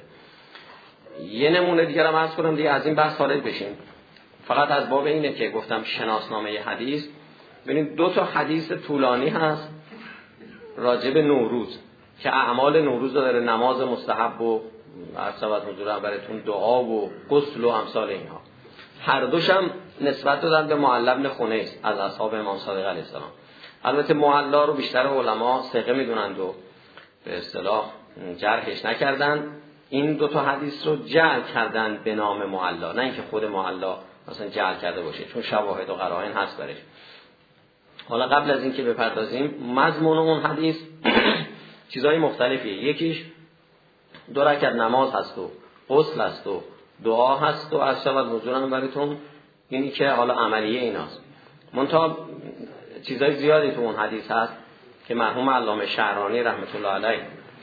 یه نمونه دیگه رو عرض کنم دیگه از این بحث خارج بشیم. فقط از باب اینه که گفتم شناسنامه حدیث، ببینید 2 تا حدیث طولانی هست راجع به نوروز که اعمال نوروز داره، نماز مستحب و عرض حضور براتون دعا و غسل و امثال اینها. هر دوش هم نسبت دادن به معلی بن خنیس از اصحاب امام صادق علیه السلام. البته معلا رو بیشتر علما ثقه میدونند و به اصطلاح جرحش نکردن. این 2 تا حدیث رو جعل کردن به نام معلا، نه اینکه خود معلا مثلا جعل کرده باشه، چون شواهد و قرائن هست برش. حالا قبل از اینکه بپردازیم مضمون اون حدیث چیزای مختلفیه. یکیش 2 رکعت نماز هست و غسل هست و دعا هست و از شب حضورم براتون اینی که حالا عملیه ایناست. منتها چیزای زیادی تو اون حدیث هست که مرحوم علامه شعرانی رحمت الله علیه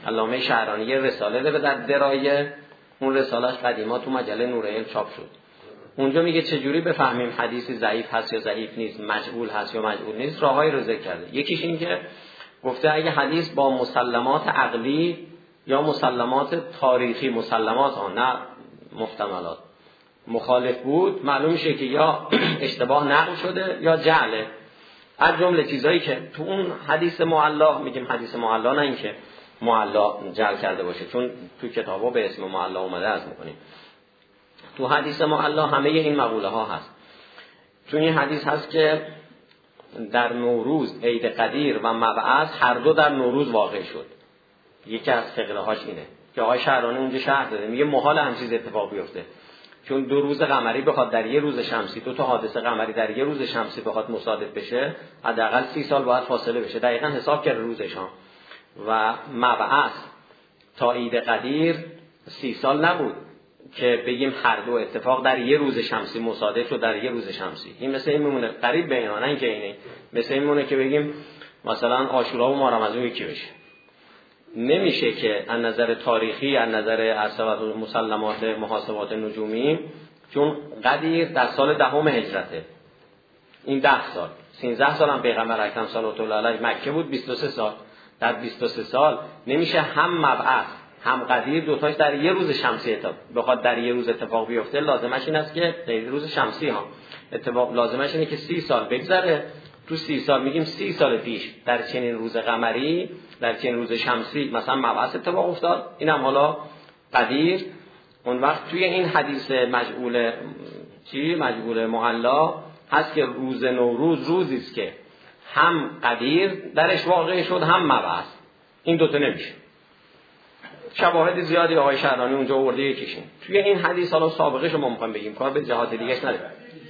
علامه شهرانی یه رساله داره در درایه، اون رسالهش قدیما تو مجله نورعلم چاپ شد. اونجا میگه چجوری بفهمیم حدیثی ضعیف هست یا ضعیف نیست، مجهول هست یا مجهول نیست. راههایی رو ذکر کرده. یکیش این که گفته اگه حدیث با مسلمات عقلی یا مسلمات تاریخی، مسلمات ها نه محتملات، مخالف بود، معلوم میشه که یا اشتباه نقل شده یا جعله. از جمله چیزایی که تو اون حدیث معلا، میگیم حدیث معلا نه اینکه معلا جعل کرده باشه، چون تو کتابا به اسم معلا اومده از میکنیم. تو حدیث معلا همه این مقوله ها هست. تو این حدیث هست که در نوروز عید قدیر و مبعث هر دو در نوروز واقع شد. یکی از فقره هاش اینه که آقای شهرانی اونجا شرح داده، میگه محال هم چیز اتفاق بیفته، چون 2 روز قمری بخواد در یه روز شمسی، 2 تا حادثه قمری در یه روز شمسی بخواد مصادف بشه، حداقل 30 سال باید فاصله بشه. دقیقاً حساب کرده روزشان و مبعث تا عید قدیر 30 سال نبود که بگیم هر دو اتفاق در یه روز شمسی مصادف شد در یه روز شمسی. این مثل این میمونه قریب به اینا، نه اینکه اینه، مثل این میمونه که بگیم مثلا عاشورا و ماه رمضان یکی بشه. نمیشه که از نظر تاریخی، از نظر اصالت مسلمات محاسبات نجومی، چون قدیر در سال 10 هجرته، این 10 سال 13 سال هم پیغمبر اکرم صلی الله علیه و مکه بود، 23 سال. در 23 سال نمیشه هم مبعث هم قدیر دوتاش در یه روز شمسی بخواد در یه روز اتفاق بیفته. لازمش این است که در روز شمسی ها اتفاق، لازمش اینه که 30 سال بگذره. تو 30 سال میگیم 30 سال پیش در چنین روز قمری، در چنین روز شمسی مثلا مبعث اتفاق افتاد، اینم حالا قدیر. اون وقت توی این حدیث مجعول معلا هست که روز نوروز روزی است که هم قدیر درش واقع شد هم مبعث. این دوتا نمیشه. شواهد زیادی آقای شهرانی اونجا آورده، یکیشین توی این حدیث. حالا سابقه شما میخوام بگیم، کار به جهات دیگه‌اش نداره.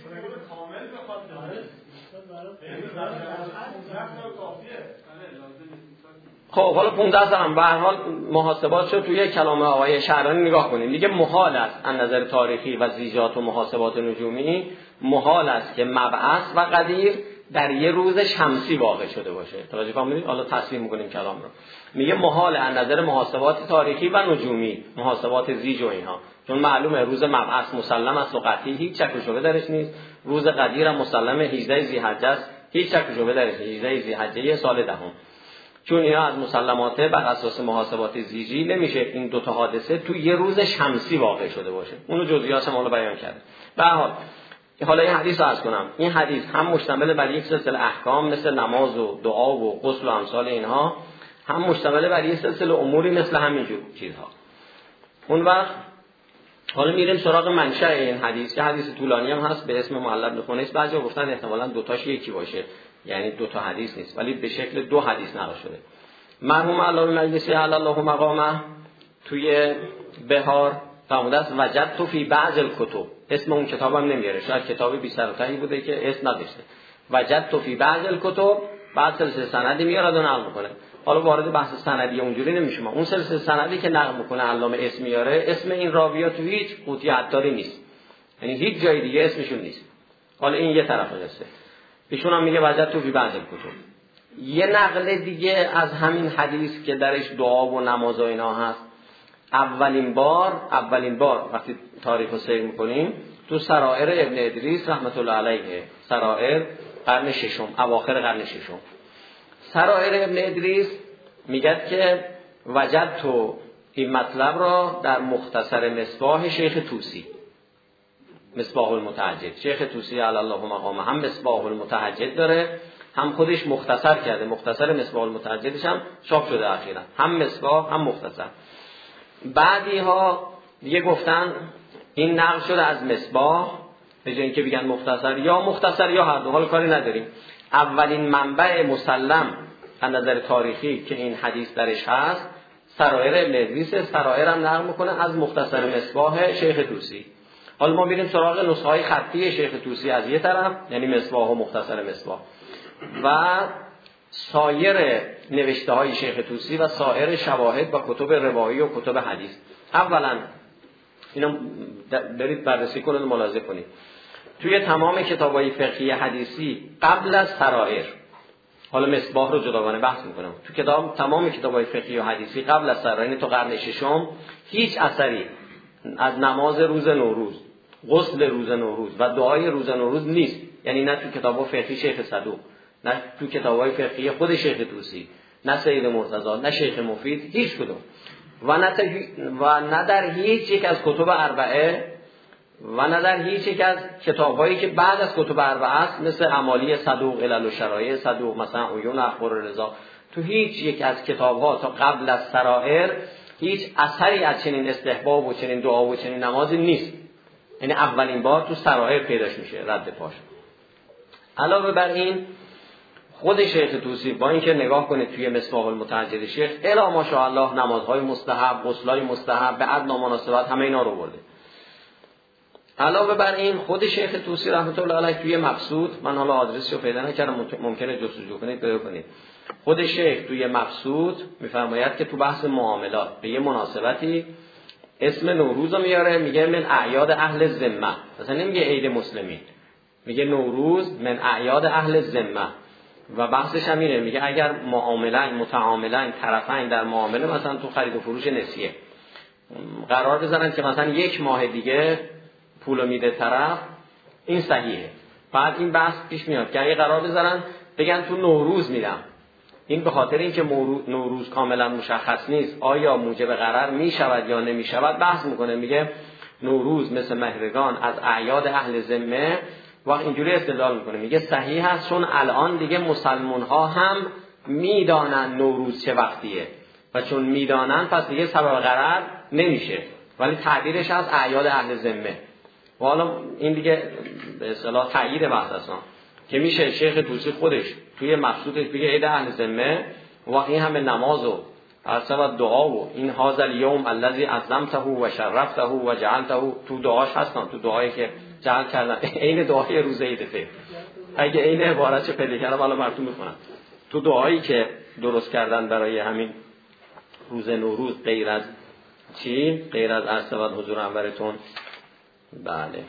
خب حالا 15 سال هم به هر حال محاسبات شد. توی کلام آقای شهرانی نگاه کنیم، دیگه محال است از نظر تاریخی و زیجات و محاسبات نجومی، محال است که مبعث و قدیر در یه روز شمسی واقع شده باشه. توجه فرمودید؟ حالا تصحیح می‌کنیم کلام رو. میگه محال از نظر محاسبات تاریخی و نجومی، محاسبات زیج و اینها، چون معلومه روز مبعث مسلم است و قطعی هیچ شک و شبهه درش نیست. روز قدیر هم مسلمه 18 ذی‌حجه است، هیچ شک و شبهه درش نیست، 18 ذی‌حجه سال 10. چون اینا از مسلمات بر اساس محاسبات زیجی نمیشه این دو تا حادثه تو یه روز شمسی واقع شده باشه. اونو جزئیاتش هم بیان کرده. به هر حال حالا این حدیث رو عرض کنم. این حدیث هم مشتمل بر یک سلسله احکام مثل نماز و دعا و غسل و امثال اینها، هم مشتمل بر یک سلسله اموری مثل همین جور چیزها. اون وقت حالا میریم سراغ منشأ این حدیث که حدیث طولانی هم هست به اسم معلب بن خنیس. بعضیا گفتن احتمالاً دو تاش یکی باشه، یعنی دو تا حدیث نیست ولی به شکل 2 حدیث نقل شده. مرحوم علامه مجلسی علی الله مقامه توی بهار فرموده است وجدت فی بعض الکتب، اسم اون کتابم نمیاره، شاید کتابی بی سر و تهی بوده که اسم نداشته. وجدت فی بعض الکتب، بعد سلسله سندی میاره و نقل میکنه. حالا وارد بحث سندی اونجوری نمیشم. اون سلسله سندی که نقل میکنه علامه اسم میاره، اسم این راویا تو هیچ قوطی عطاری نیست، یعنی هیچ جای دیگه اسمشون نیست. حالا این یه طرف قصه. ایشون هم میگه وجدت فی بعض الکتب. یه نقل دیگه از همین حدیث که درش دعا و نماز و اینا هست، اولین بار وقتی تاریخ رو سیر میکنیم تو سرائر ابن ادریس رحمت الله علیه، سرائر قرن ششم، اواخر قرن ششم، سرائر ابن ادریس میگه که وجدت این مطلب را در مختصر مصباح شیخ طوسی، مصباح المتهجد. شیخ طوسی علی الله مقامه هم مصباح المتهجد داره، هم خودش مختصر کرده، مختصر مصباح المتهجدش هم چاپ شده اخیراً، هم مصباح هم مختصر. بعدی ها دیگه گفتن این نقل شده از مصباح، به جای اینکه بگن مختصر یا هر دو، حال کاری نداریم. اولین منبع مسلم از نظر تاریخی که این حدیث درش هست سرائر ابن ادریس، سرائر هم نقل میکنه از مختصر مصباح شیخ طوسی. حالا ما میریم سراغ نسخه‌های خطی شیخ طوسی از یه طرف، یعنی مصباح و مختصر مصباح، و سایر نوشته های شیخ طوسی و سایر شواهد و کتب روایی و کتب حدیث. اولا اینو برید بررسی کنید، ملاحظه کنید. توی تمام کتاب‌های فقهی حدیثی قبل از سرائر حالا مصباح رو جداگانه بحث میکنم. تو کتاب تمام کتاب‌های فقهی و حدیثی قبل از سرایین تو قرن ششم هیچ اثری از نماز روز نوروز، غسل روز نوروز و دعای روز نوروز نیست. یعنی نه تو کتاب‌های فقهی شیخ صدوق، نه تو کتاب‌های فقهی خود شیخ طوسی، نه سید مرتضی، نه شیخ مفید، هیچ کدوم. و نه در هیچ یک از کتب اربعه و نه در هیچ یک از کتاب‌هایی که بعد از کتب اربعه است، مثل امالی صدوق، علل و شرایع صدوق، مثلا عیون اخبار رضا، تو هیچ یک از کتاب‌ها تا قبل از سرائر هیچ اثری از چنین استحباب و چنین دعا و چنین نمازی نیست. یعنی اولین بار تو سرائر پیداش میشه رد پاش. علاوه بر این خود شیخ طوسی با اینکه نگاه کنید توی مصباح المتعجل شیخ الا ماشاءالله نمازهای مستحب، غسلای مستحب به ادنا مناسبت همه اینا رو برده. علاوه بر این خود شیخ طوسی رحمت الله علیه توی مبسوط، من حالا آدرسشو پیدا نکردم، ممکنه جستجو کنید پیدا کنید، خود شیخ توی مبسوط میفرماید که تو بحث معاملات به یه مناسبتی اسم نوروز رو میاره، میگه من اعیاد اهل ذمه، مثلا نمیگه عید مسلمین، میگه نوروز من اعیاد اهل ذمه. و بحثش هم اینه، میگه اگر متعاملین طرفین در معامله مثلا تو خرید و فروش نسیه قرار بذارن که مثلا یک ماه دیگه پولو میده طرف، این صحیحه. بعد این بحث پیش میاد که اگه قرار بذارن بگن تو نوروز میدم، این به خاطر اینکه نوروز کاملا مشخص نیست آیا موجب قرار میشود یا نمیشود بحث میکنه، میگه نوروز مثل مهرگان از اعیاد اهل ذمه. وقت اینجوری استدلال میکنه، میگه صحیح هست چون الان دیگه مسلمان ها هم میدانن نوروز چه وقتیه و چون میدانن پس دیگه سبب قرار نمیشه، ولی تعبیرش از اعیاد اهل ذمه. و حالا این دیگه به اصطلاح تایید بحث اصلا که میشه شیخ طوسی خودش توی مبسوطش بگه عید اهل ذمه، وقت این همه نماز و عرصه دعا و این هذا الیوم الذی عظمته و شرفته و جعلته تو دعاش هستن، تو دعایی که جعل کردن عین دعای روز عید فطر. اگه عین عبارتشو پیدا کردم حالا براتون میخونم. تو دعایی که درست کردن برای همین روز نوروز غیر از چی؟ غیر از عرصه و حضور انورتون، بله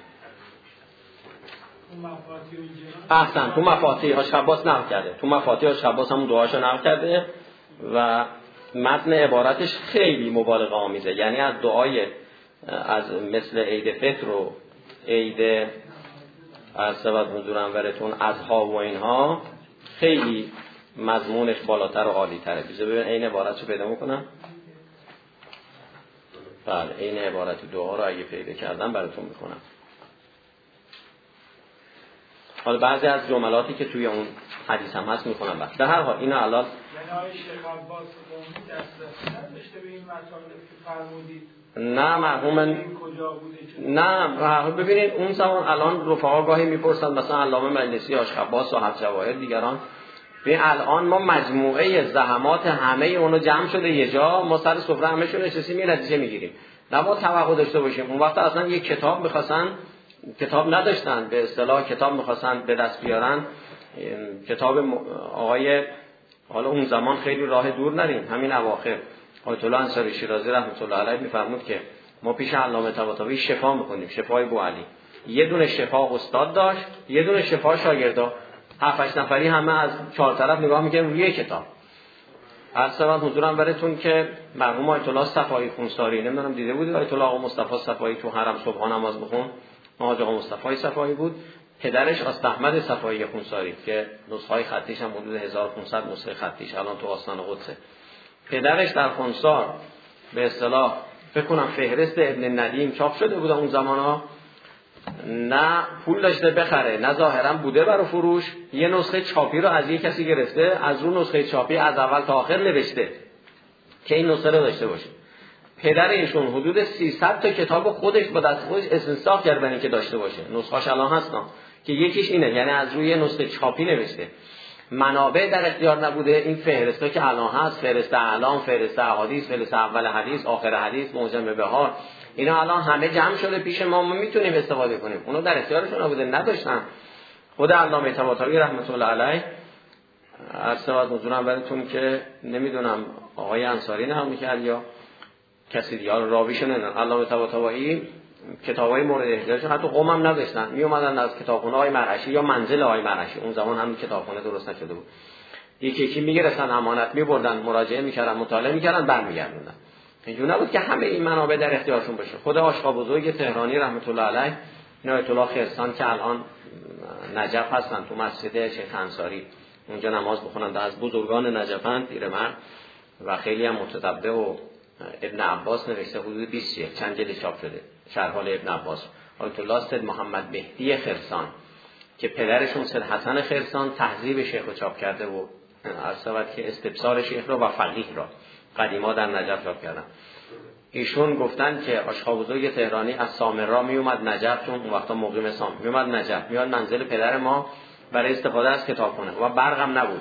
احسن تو مفاتیح اشخباص نقل کرده، تو مفاتیح اشخباص همون دعاشو نقل کرده و متن عبارتش خیلی مبالغه آمیزه. یعنی از دعای از مثل عید فطر و عید عرصه و حضور انورتون اضحی و اینها خیلی مضمونش بالاتر و عالی تره. بذار ببین این عبارتشو پیدا میکنم. بله این عبارت دعا رو اگه پیدا کردم براتون میکنم. حالا بعضی از جملاتی که توی اون حدیث هم هست میخونم بعد. در هر حال اینا الان نه مرحوم نه ببینید اون زمان الان رفقا گاهی میپرسن مثلا علامه مجلسی، آشخباس و حفظ جواهر دیگران، ببین الان ما مجموعه زحمات همه اونو جمع شده یه جا، ما سر سفره همه شون نشستیم یه نتیجه میگیریم. نباید توقع داشته باشیم. اون وقت اصلا یک کتاب میخواستن، کتاب نداشتن به اصطلاح، کتاب میخواستن به دست بیارن، کتاب آقای حالا اون زمان خیلی راه دور نریم، همین اواخر آیت الله انصاری شیرازی رحمت الله علیه میفرمود که ما پیش علامه طباطبایی شفا میکنیم، شفای بوعلی. یه دونه شفا استاد داشت، یه دونه شفا شاگردا، 7-8 نفری همه از 4 طرف نگاه میکنن روی کتاب. عرض حضورم براتون که مرحوم آیت الله صفایی خونساری، نمیدونم دیده بودید آیت الله آقا مصطفی صفایی تو حرم صبح نماز بخون، حاج آقا مصطفی صفایی بود، پدرش آست احمد صفایی خونساری که نسخه‌های خطیش هم حدود 1500 نسخه خطیش الان تو آستان قدسه. پدرش در خونسار به اصطلاح فکر کنم فهرست ابن ندیم چاپ شده بود اون زمانا، نه پول داشته بخره نه ظاهرا بوده برای فروش، یه نسخه چاپی رو از یک کسی گرفته، از اون نسخه چاپی از اول تا آخر نوشته که این نسخه رو داشته باشه. پدر ایشون حدود 300 تا کتاب خودش با دست خودش استنساخ کرد برای اینکه داشته باشه. نسخه‌اش الان هستن که یکیش اینه، یعنی از روی نسخه چاپی نوشته. منابع در اختیار نبوده، این فهرستا که الان هست، فهرست اعلام، فهرست احادیث، فهرست اول حدیث، آخر حدیث، معجم بهار، اینا الان همه جمع شده پیش ما میتونیم استفاده کنیم. اونا در اختیارشون نبوده، نداشتن. خود علامه طباطبایی رحمت الله علیه عرض حضورم براتون که نمیدونم آقای انصاری نه میکرد یا کسی دیگه راویشون نه، علامه طباطبایی کتابای مورد احتیاج حتی قم هم نداشتن، می اومدن از کتابخونه های مرعشی یا منزل های مرعشی، اون زمان همین کتابخونه درست نشده بود، یکی یکی میگرفتن امانت میبردن، مراجعه میکردن، مطالعه میکردن، برمیگردوندن. اینجوری نبود که همه این منابع در اختیارشون باشه. خود آشقا بزرگ تهرانی رحمت الله علیه، آیت الله خرسان که الان نجف هستن تو مسجد شیخ انصاری اونجا نماز بخونن، از بزرگان نجفن، پیرمرد و خیلی هم متتبع، و ابن عباس نوشته حدود 20 جلد، چند جلد چاپ شده شرحال ابن عباس. آیت الله سید محمد مهدی خرسان که پدرشون سید حسن خرسان تهذیب شیخ رو چاپ کرده و عرض شود که استبصار شیخ رو و فقیه را قدیما در نجف چاپ کردن. ایشون گفتن که آشقا بزرگ تهرانی از سامرا می اومد نجف، چون اون وقتا مقیم سام، می اومد نجف، میاد منزل پدر ما برای استفاده از کتابخونه و برقم نبود.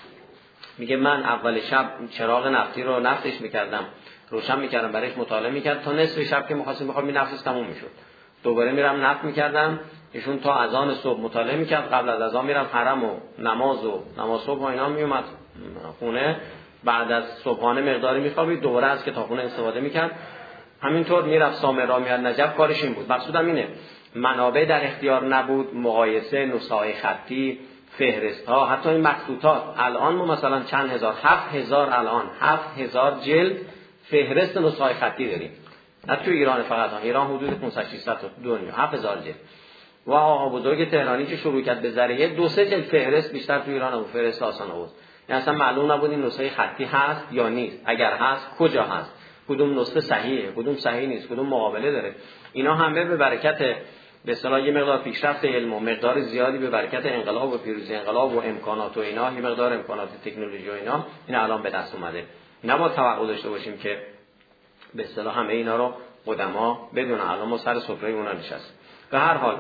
میگه من اول شب چراغ نفتی رو نفتش میکردم، روشن میکردم، برایش مطالعه میکرد تا نصف شب که می‌خواستم نفتش تموم میشد. دوباره میرم نفت میکردم، ایشون تا اذان صبح مطالعه میکرد، قبل از اذان میرم حرم و نماز صبح و اینا، میومد خونه، بعد از صبحانه مقداری میخوابید، دوباره از کتابخونه استفاده میکرد. همینطور میرفت سامرا میاد نجف، کارش این بود. مقصودم اینه منابع در اختیار نبود، مقایسه، نسخه‌های خطی، فهرست ها، حتی این مخطوطات. الان ما مثلا چند هزار، 7000 الان 7000 جلد فهرست نسخه‌های خطی داریم، نه تو ایران فقط، ایران حدود 500 600 تا دنیا 7000 جلد. و آقا بزرگ تهرانی که شروع کرد به ذریعه 2-3 جلد فهرست بیشتر تو ایران بود، فهرست آسان بود. یعنی اصلا معلوم نبود این نسخه خطی هست یا نیست، اگر هست کجا هست، کدوم نسخه صحیحه، کدوم صحیح نیست، کدوم مقابله داره. اینا همه به برکت به اصطلاح یه مقدار پیشرفت علم و مقدار زیادی به برکت انقلاب و پیروزی انقلاب و امکانات و اینا، یه مقدار امکانات تکنولوژی و اینا، این الان به دست اومده. نباید توقع داشته باشیم که به اصطلاح همه اینا رو قدما بدون الان ما سر سفره اونا نشست. به هر حال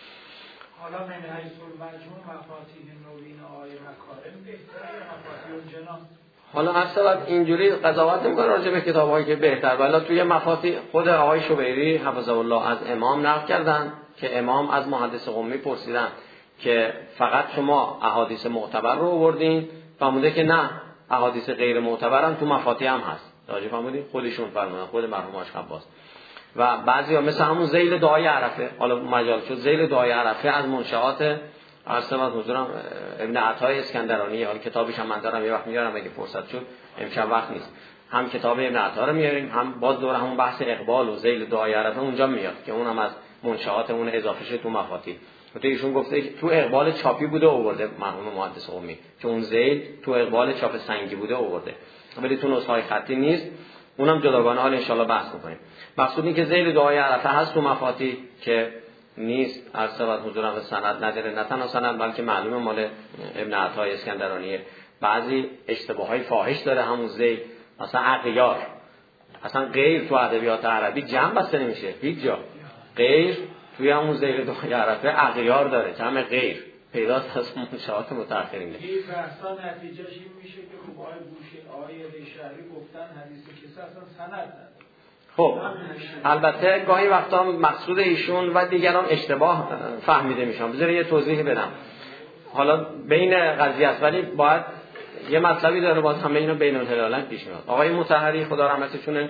حالا من حیث المجموع مفاتیح نوین آیه مکارم بهتره یا مفاتیح الجنان؟ حالا هر سبب اینجوری قضاوت نمی‌کنه راجع به کتاب‌هایی که بهتر، ولی توی مفاتیح خود آقای شبیری حفظه الله از امام نقل کردن که امام از محدث قمی پرسیدن که فقط شما احادیث معتبر رو آوردین، فرموده که نه، احادیث غیر معتبر هم تو مفاتیح هم هست. راجع فرمودین خودشون فرمودن، خود مرحوم آشق عباس. و بعضیا مثل همون ذیل دعای عرفه، حالا مجال شد ذیل دعای عرفه از منشآت ارسمت حضورم ابن عطای اسکندرانی، حالا کتابش هم من دارم یه وقت میارم اگه فرصت شد، امشب وقت نیست، هم کتاب ابن عطا رو میاریم، هم باز دوره همون بحث اقبال و ذیل دعای عرفه اونجا میاد که اونم از منشآت اون اضافه شده تو مفاتیح. تو ایشون گفته تو اقبال چاپی بوده آورده مرحوم محدث قمی که اون ذیل تو اقبال چاپ سنگی بوده آورده، ولی تو نسخه‌های خطی نیست. اونم جداگانه حالا ان شاءالله بحث می‌کنیم. مقصود این که ذیل دعای عرفه هست تو مفاتیح که نیست، ارسلت حضورم به سند نداره، نه تنها سند بلکه معلومه مال ابن عطای اسکندرانیه. بعضی اشتباهات فاحش داره همون ذیل، مثلا اغیار، اصلا غیر تو ادبیات عربی جمع بسته نمیشه هیچ جا، غیر توی همون ذیل دعای عرفه اغیار داره، جمع غیر پیداست از منشآت متأخرین. این بحثا نتیجهش این میشه که خب آقای بوشی آقای ریشهری گفتن حدیث کسی اصلا سند نداره. خب البته گاهی وقتا مقصود ایشون و دیگران اشتباه فهمیده میشن. بذار یه توضیح بدم، حالا بین قضیه است ولی باید یه مطلبی داره، باید همه اینو بین الهلالن پیش میاد. آقای مطهری خدا رحمتشونه،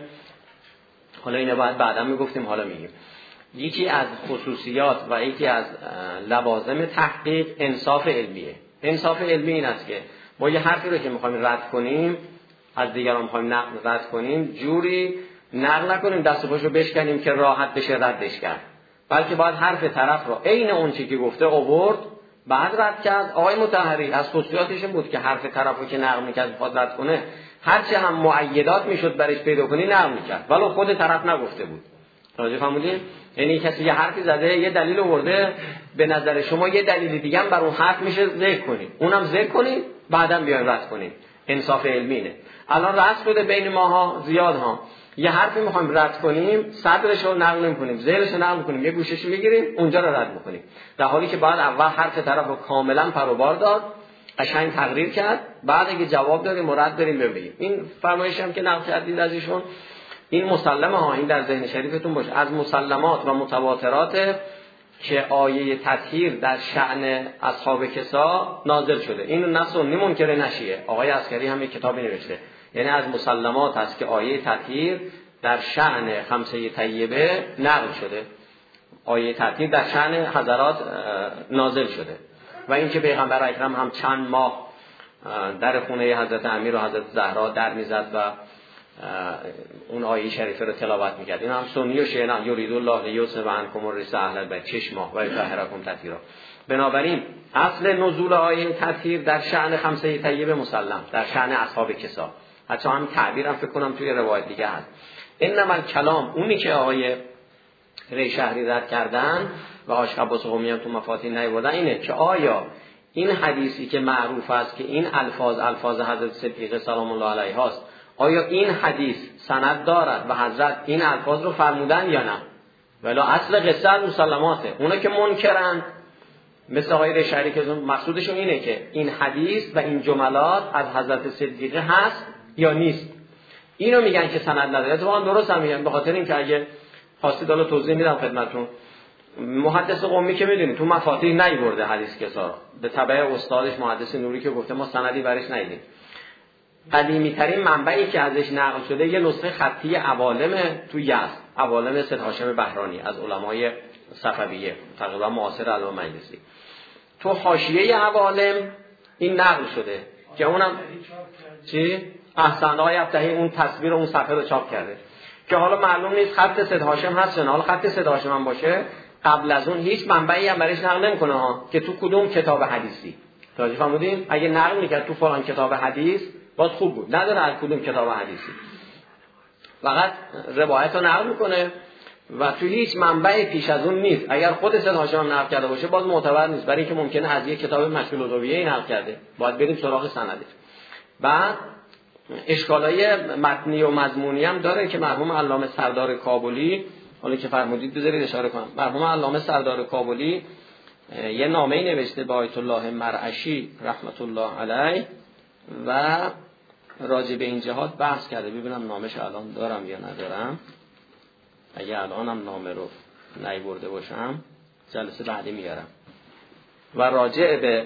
حالا اینو باید بعدا میگفتیم حالا میگیم، یکی از خصوصیات و یکی از لوازم تحقیق انصاف علمیه. انصاف علمی این است که ما یه حرفی رو که میخوایم رد کنیم، از دیگران میخوایم رد کنیم، جوری نقل نکنیم دست و پاشو بشکنیم که راحت بشه ردش کرد، بلکه باید حرف طرف رو عین اون چیزی که گفته آورد بعد رد کرد. آقای مطهری از خصوصیاتش بود که حرف طرف رو که نقل میکرد میخواد رد کنه، هرچه هم معیدات میشد برش پیدا کنی نقل میکرد ولو خود طرف نگفته بود. توجه فرمودین؟ یعنی کسی یه حرفی زده، یه دلیل آورده، به نظر شما یه دلیل دیگه هم بر اون حرف میشه ذکر کنید، اونم ذکر کنید بعداً بیاین رد کنید. انصاف علمی نه. الان رد شده بین ماها زیاد ها، یه حرفی میخوایم رد کنیم، صدرش رو نقل نمی‌کنیم، ذیلش رو نقل می‌کنیم، یه گوشه‌شو میگیریم اونجا رو رد می‌کنیم، در حالی که بعد اول حرف طرف رو کاملا پروبار داد، قشنگ تقریر کرد، بعد اگه جواب داریم و رد بریم بگیم. این فرمایش هم که نقل کردید از ایشون، این مسلمه ها، این در ذهن شریفتون باشه، از مسلمات و متواترات که آیه تطهیر در شأن اصحاب کسا نازل شده. این نص سنی منکر نشیه، آقای عسکری هم یک کتابی نوشته، یعنی از مسلمات هست که آیه تطهیر در شأن خمسه طیبه نقل شده، آیه تطهیر در شأن حضرات نازل شده. و اینکه پیغمبر اکرم هم چند ماه در خونه حضرت امیر و حضرت زهرا در میزد و اون آیه شریفه رو تلاوت میکرد. این هم سنی و شیعه نه، یرید الله لیذهب عنکم الرجس اهل البیت 6 ماه و یطهرکم تطهیرا. بنابراین اصل نزول آیه تطهیر در شأن خمسه طیبه مسلم، در شأن اصحاب کسا. حتی هم تعبیرم فکر کنم توی روایت دیگه هست. انما کلام اونی که آقای ری شهری رد کردن و آقای عباس قمی هم تو مفاتیح نیاوردن اینه که آیا این حدیثی که معروف است که این الفاظ حضرت صدیقه سلام الله علیها است، آیا این حدیث سند دارد و حضرت این الفاظ رو فرمودن یا نه؟ ولی اصل قصه مسلماته. اونا که منکرن مثل آقای ری شهری که مقصودشون اینه که این حدیث و این جملات از حضرت صدیقه هست یا نیست، اینو میگن که سند نداره. اتفاقا درست هم میگن، به خاطر اینکه اگه خواستید حالا توضیح میدم خدمتتون. محدث قمی که میدونید تو مفاتیح نیورده حدیث کسا، به تبع استادش محدث نوری که گفته ما سندی برش ندیدیم. قدیمی ترین منبعی که ازش نقل شده یه نسخه خطی عوالم تو یزد، عوالم سید هاشم بهرانی از علمای صفویه تقریبا معاصر علامه مجلسی. تو حاشیه عوالم این نقل شده که اونم چی؟ احسن آقای ابتهی اون تصویر اون صفحه رو چاپ کرده که حالا معلوم نیست خط سید هاشم هست یا نه. حالا خط سید هاشم هم باشه قبل از اون هیچ منبعی هم برایش نقل نمیکنه ها که تو کدوم کتاب حدیثی. توجه فرمودین؟ اگه نقل میکرد تو فلان کتاب حدیث باز خوب بود، نداره از کدوم کتاب حدیثی، فقط روایت رو نقل میکنه و تو هیچ منبع پیش از اون نیست. اگر خود سید هاشم هم نقل کرده باشه باز معتبر نیست، برای اینکه ممکنه از یک کتاب مشهور الضویه نقل کرده، باید بریم سراغ سندش. بعد اشکالای متنی و مضمونی هم داره که مرحوم علامه سردار کابلی، حالا که فرمودید بذارید اشاره کنم، مرحوم علامه سردار کابلی یه نامه‌ای نوشته به آیت الله مرعشی رحمت الله علیه و راجع به این جهاد بحث کرده. ببینم نامش الان دارم یا ندارم. اگه الانم نامه رو نیورده باشم جلسه بعدی میارم. و راجع به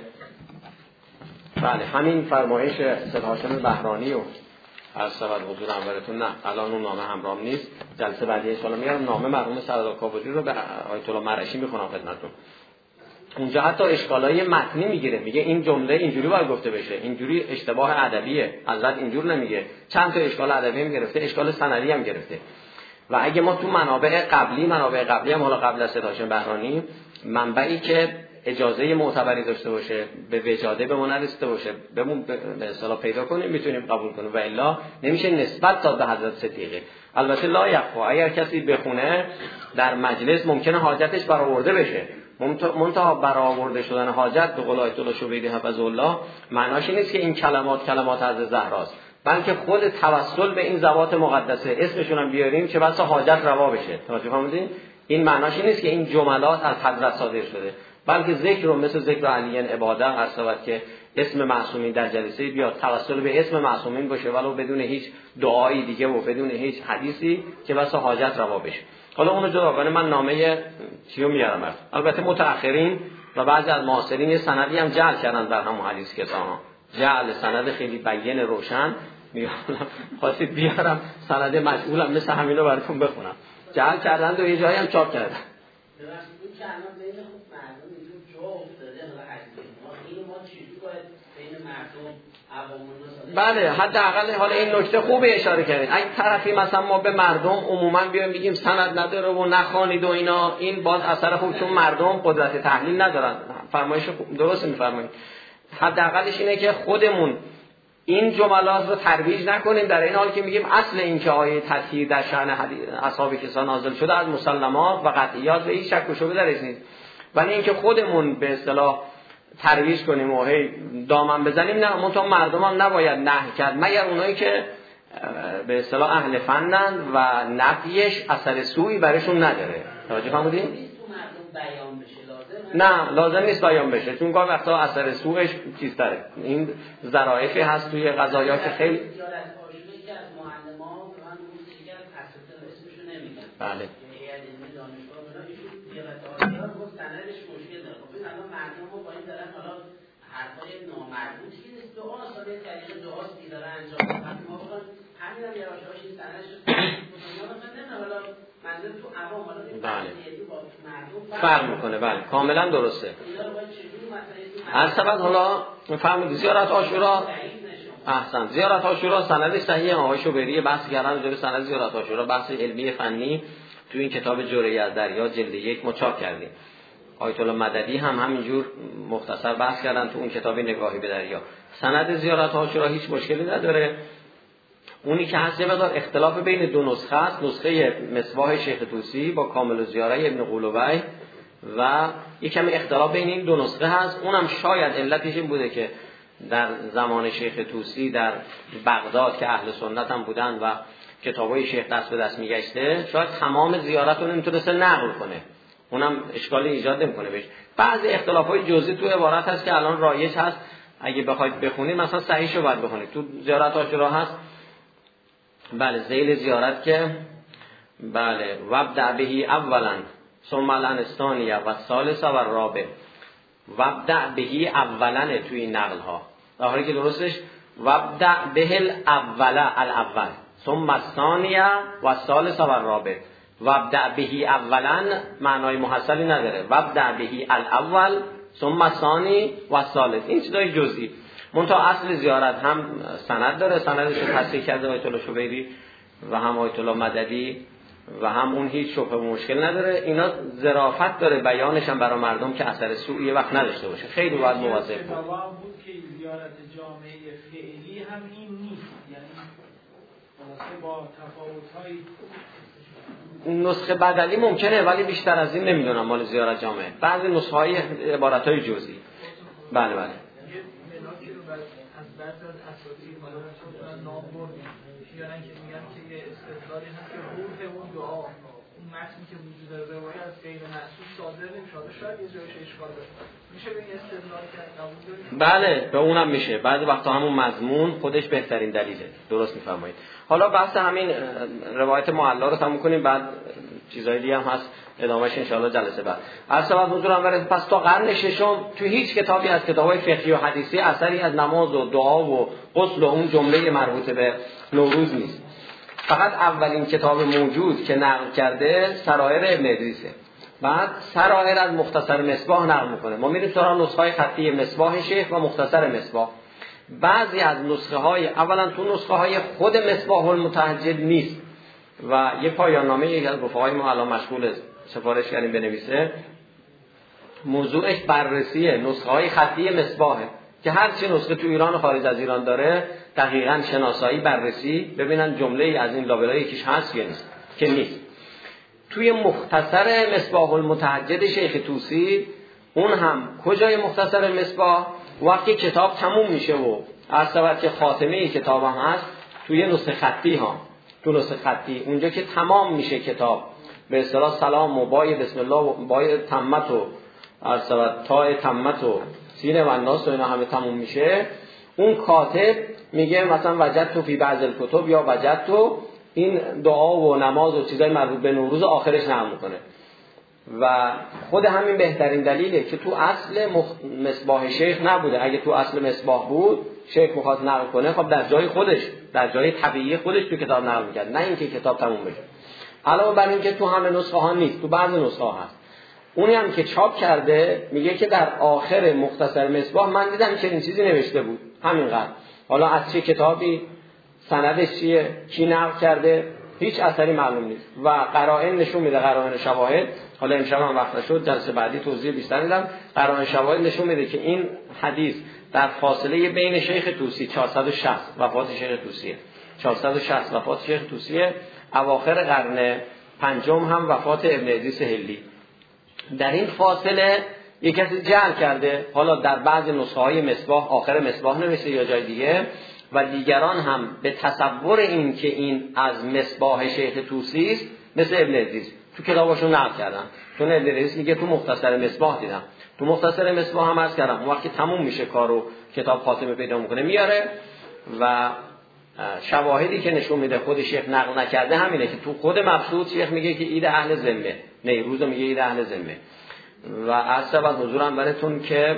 بله همین فرمایش سید هاشم بهرانی و عرض شود حضور انورتون، نه الان اون نامه همراهم نیست، جلسه بعدی ان شاءالله میارم. نامه مرحوم سردار کابلی رو به آیت الله مرعشی میخونم خدمتتون. اونجا حتی اشکالای متنی میگیره، میگه این جمله اینجوری باید گفته بشه، اینجوری اشتباه ادبیه، حضرت اینجور نمیگه. چند تا اشکال ادبی هم گرفته، اشکال سندی هم گرفته. و اگه ما تو منابع قبلی هم حالا قبل از سید هاشم بهرانی منبعی که اجازه معتبری داشته باشه، به وجاده به ما نرسیده باشه، به اصطلاح پیدا کنیم میتونیم قبول کنیم و الا نمیشه نسبت داد به حضرت صدیقه. البته لا یخفا اگر کسی بخونه در مجلس ممکنه حاجتش برآورده بشه، منتها برآورده شدن حاجت به قول آیت الله شویدی حفظه الله معناش نیست که این کلمات حضرت زهراست، بلکه خود توسل به این ذوات مقدسه اسمشون هم بیاریم چه بسا حاجت روا بشه. توجه فرمودین؟ این معناش نیست که این جملات از حضرت صادر شده، بلکه ذکر رو مثل ذکر علیین عباده هر صورت که اسم معصومین در جلسه بیاد توسل به اسم معصومین باشه ولو بدون هیچ دعایی دیگه و بدون هیچ حدیثی که بسا حاجت روا بشه. حالا اونو جدا کنه من نامه چیو میارم. البته متأخرین و بعضی از معاصرین یه سندی هم جعل کردن در همون حدیث کساها، جعل سند خیلی بیان روشن میگم خواستید بیارم سند مجعولم مثل همین رو براتون بخونم. جعل کردن و یه جایی هم چاپ کردن. بله حداقل حالا این نکته خوبه اشاره کردید. اگه طرفی مثلا ما به مردم عموما بیایم بگیم سند نداره و نخوانید و اینا، این باز اثر خوب، چون مردم قدرت تحلیل ندارن. فرمایش درست میفرمایید. حداقلش اینه که خودمون این جملات رو ترویج نکنیم، در این حال که میگیم اصل این که آیه تطهیر در شأن اصحاب کسا نازل شده از مسلمات و قطعیات و هیچ شک و شبهه درش نیست، ولی اینکه خودمون به اصطلاح ترویج کنیم و هی دامن بزنیم نه. منتها مردم هم نباید نهی کرد مگر اونایی که به اصطلاح اهل فنن و نفیش اثر سوئی برشون نداره. توجه فرمودین؟ نه لازم نیست بیان بشه، چون گاهی وقتا اثر سوءش چیزتره. این ظرافی هست توی قضایا که خیلی بله بله فرق میکنه. بله کاملا درسته. هر سبب حالا فهمید زیارت عاشورا احسن زیارت عاشورا سند صحیح آقای شوبری بحث کردن در سند زیارت عاشورا بحث علمی فنی تو این کتاب جرعه از دریا جلد 1 چاپ کردیم. آیت الله مددی هم همینجور مختصر بحث کردن تو اون کتاب نگاهی به دریا. سند زیارت عاشورا هیچ مشکلی نداره. اونی که هست یه مقدار اختلاف بین دو نسخه است، نسخه مصباح شیخ طوسی با کامل الزیاره ابن قلوبی و یک کمی اختلاف بین این دو نسخه هست. اونم شاید علتش این بوده که در زمان شیخ طوسی در بغداد که اهل سنت هم بودن و کتابای شیخ دست به دست میگشته، شاید تمام زیارت رو نمیتونسته نقل کنه، اونم اشکالی ایجاد نمیکنه بهش. بعضی اختلافای جزئی تو عبارت هست که الان رایج هست، اگه بخواید بخونید مثلا صحیحشو باید بخونید. تو زیارت عاشورا هست بله ذیل زیارت که بله وابدع بهی اولا ثم الثانیه و الثالثه و الرابع. وابدع بهی اولا توی این نقل ها، در حالی که درستش وابدع به الاول ثم الثانیه و الثالثه و الرابع. وابدع بهی اولا معنای محصلی نداره، وابدع بهی الاول ثم الثانی و الثالث. این چیزای جزئی. منتها اصل زیارت هم سند داره، سندش رو تصحیح کرده آیت الله شوبری و هم آیت الله مددی و هم اون هیچ شبهه و مشکل نداره. اینا ظرافت داره بیانش هم برای مردم که اثر سوء وقت نداشته باشه. خیلی باید مواظب بود. بود که زیارت جامعه فعلی هم این نیست، یعنی با تفاوت‌های نسخه بدلی ممکنه ولی بیشتر از این نمیدونم مال زیارت جامعه. بعضی نسخه‌های عبارت‌های جزئی. بله بله. از بعض از اساطیر مدارن نام بردیم میارن که میگن که یه استدلالی هست که روح اون دعا اون متنی که وجود داره روایت از غیر محسوس صادر نمیشه، شاید یه جایش اشکال داره. میشه به این استدلال کرد قبول دارید؟ بله به اونم میشه. بعضی وقتا همون مضمون خودش بهترین دلیله. درست میفرمایید. حالا بحث همین روایت معلا رو تموم کنیم، بعد چیزای دیگه هم هست ادامهش ان شاءالله جلسه بعد. اصلا حضورم برای پس تا قرن ششم تو هیچ کتابی از کتاب‌های فقهی و حدیثی اثری از نماز و دعا و غسل و اون جمله مربوط به نوروز نیست. فقط اولین کتاب موجود که نقل کرده سرایر ابن ادریسه. بعد سرایر از مختصر مصباح نقل میکنه. ما میریم سراغ نسخه‌های خطی مصباح شیخ و مختصر مصباح. بعضی از نسخه‌های اولا تو نسخه‌های خود مصباح المتهجد نیست و یه پایان نامه یکی از رفقای ما الان مشغول سفارش کردیم بنویسه، موضوعش بررسیه نسخه‌های خطی مصباحه که هر چی نسخه تو ایران و خارج از ایران داره دقیقاً شناسایی بررسی ببینن جمله‌ای از این لابلای یکیش هست یا نیست که نیست. توی مختصر مصباح المتهجد شیخ طوسی، اون هم کجای مختصر مصباح وقتی کتاب تموم میشه و اصلا که خاتمه کتاب هم هست توی نسخه خطی ها، تو نسخه خطی اونجا که تمام میشه کتاب به اصطلاح سلام و بای بسم الله و بای تمت و اصلا تای تمت و سین و الناس و اینا همه تموم میشه، اون کاتب میگه مثلا وجدت فی بعض الکتب یا وجدت این دعا و نماز و چیزای مربوط به نوروز آخرش نقل میکنه. و خود همین بهترین دلیله که تو اصل مصباح شیخ نبوده. اگه تو اصل مصباح بود شیخ میخواد نقل کنه خب در جای خودش، در جای طبیعی خودش تو کتاب نقل میکرد، نه اینکه کتاب تموم بشه. علاوه بر این که تو همه نسخه ها نیست، تو بعضی نسخه ها هست. اونی هم که چاپ کرده میگه که در آخر مختصر مصباح من دیدم چنین چیزی نوشته بود همینقدر. حالا از چه کتابی، سندش چیه، کی نقل کرده، هیچ اثری معلوم نیست و قرائن نشون میده، قرائن شواهد. حالا امشب هم وقت شد جلسه بعدی توضیح بیشتر میدم. قرائن شواهد نشون میده که این حدیث در فاصله بین شیخ طوسی 460 وفات شیخ طوسیه، 460 وفات شیخ طوسیه، اواخر قرن پنجم هم وفات ابن ادریس هلی. در این فاصله یک کسی جعل کرده، حالا در بعض نسخه های مصباح آخر مصباح نمیشه یا جای دیگه، و دیگران هم به تصور این که این از مصباح شیخ طوسی است مثل ابن ادریس تو کتاباشون نقل کردن. چون ابن ادریس میگه تو مختصر مصباح دیدم، تو مختصر مصباح هم عرض کردم اون وقتی تموم میشه کارو کتاب خاتمه پیدا میکنه میاره و شواهدی که نشون میده خود شیخ نقل نکرده همینه که تو خود مبسوط شیخ میگه که عید اهل ذمه، نیروز میگه عید اهل ذمه. و عصبا حضورم براتون که